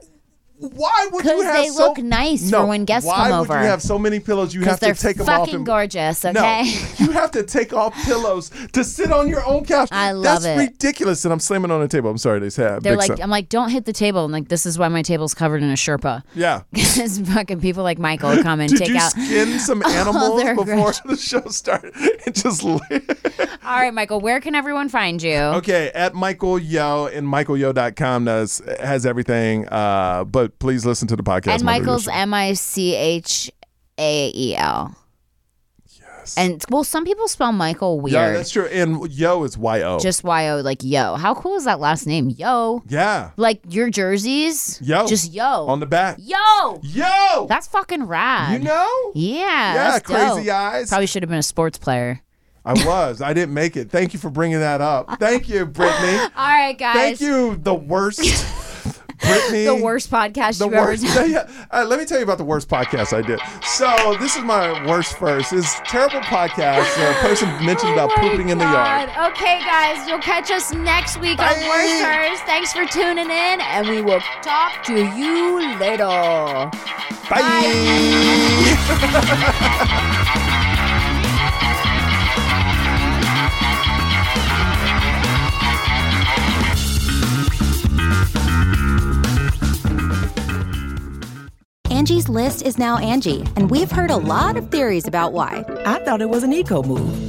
Why would you 'Cause have they so, look nice no, for when guests why come would over. you have so many pillows? You Because have to they're take them off. fucking And, gorgeous, okay? No, you have to take off pillows to sit on your own couch. I love That's it. ridiculous. And I'm slamming on the table. I'm sorry, they say They're like, I'm like, don't hit the table. And like, this is why my table's covered in a Sherpa. yeah. Because fucking people like Michael come and Did take you out. skin some animals their before grudge. the show started? It just All right, Michael, where can everyone find you? okay at Michael Yo and michael yo dot com does has everything. Uh, but please listen to the podcast. And My Radio Michael's Show. M I C H A E L. Yes. And well, some people spell Michael weird. Yeah, that's true. And Yo is Y O. Just Y O, like yo. How cool is that last name? Yo. yeah. Like your jerseys? Yo. Just yo. On the back. Yo. Yo. That's fucking rad. You know? Yeah. Yeah, that's crazy dope. eyes. Probably should have been a sports player. I was. I didn't make it. Thank you for bringing that up. Thank you, Brittany. All right, guys. Thank you, the worst Brittany. The worst podcast The you've worst. ever done. Yeah. Uh, let me tell you about the worst podcast I did. So this is my worst first. It's a terrible podcast. A person mentioned about Oh my pooping in the yard. God. Okay, guys, you'll catch us next week on Bye. Worst First. Thanks for tuning in, and we will talk to you later. Bye. Angie's List is now Angie, and we've heard a lot of theories about why. I thought it was an eco move.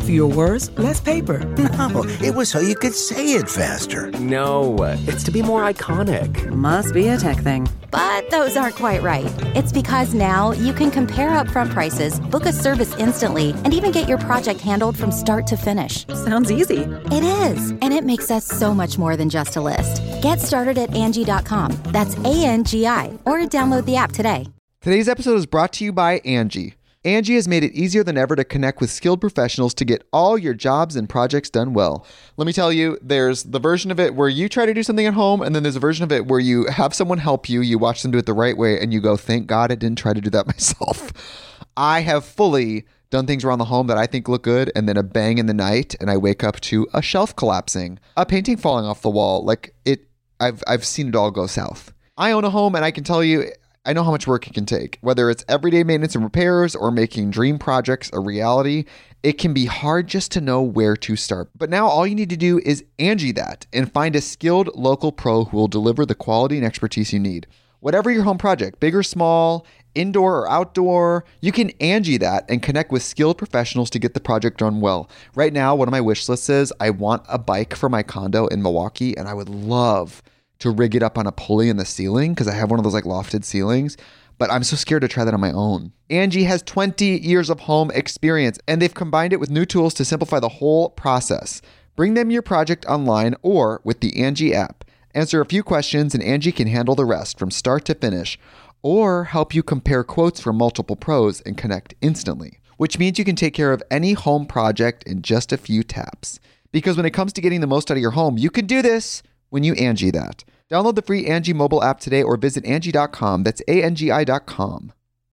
Fewer words, less paper. No, it was so you could say it faster. No, it's to be more iconic. Must be a tech thing. But those aren't quite right. It's because now you can compare upfront prices, book a service instantly, and even get your project handled from start to finish. Sounds easy. It is, and it makes us so much more than just a list. Get started at Angie dot com. That's A N G I, or download the app today. Today's episode is brought to you by Angie. Angie has made it easier than ever to connect with skilled professionals to get all your jobs and projects done well. Let me tell you, there's the version of it where you try to do something at home, and then there's a version of it where you have someone help you, you watch them do it the right way, and you go, thank God I didn't try to do that myself. I have fully done things around the home that I think look good, and then a bang in the night, and I wake up to a shelf collapsing, a painting falling off the wall. Like it, I've I've seen it all go south. I own a home, and I can tell you, I know how much work it can take. Whether it's everyday maintenance and repairs or making dream projects a reality, it can be hard just to know where to start. But now all you need to do is Angie that and find a skilled local pro who will deliver the quality and expertise you need. Whatever your home project, big or small, indoor or outdoor, you can Angie that and connect with skilled professionals to get the project done well. Right now, one of my wish lists is I want a bike for my condo in Milwaukee, and I would love to rig it up on a pulley in the ceiling because I have one of those like lofted ceilings, but I'm so scared to try that on my own. Angie has twenty years of home experience, and they've combined it with new tools to simplify the whole process. Bring them your project online or with the Angie app. Answer a few questions and Angie can handle the rest from start to finish, or help you compare quotes from multiple pros and connect instantly, which means you can take care of any home project in just a few taps. Because when it comes to getting the most out of your home, you can do this when you Angie that. Download the free Angie mobile app today or visit Angie dot com. That's A N G I dot com.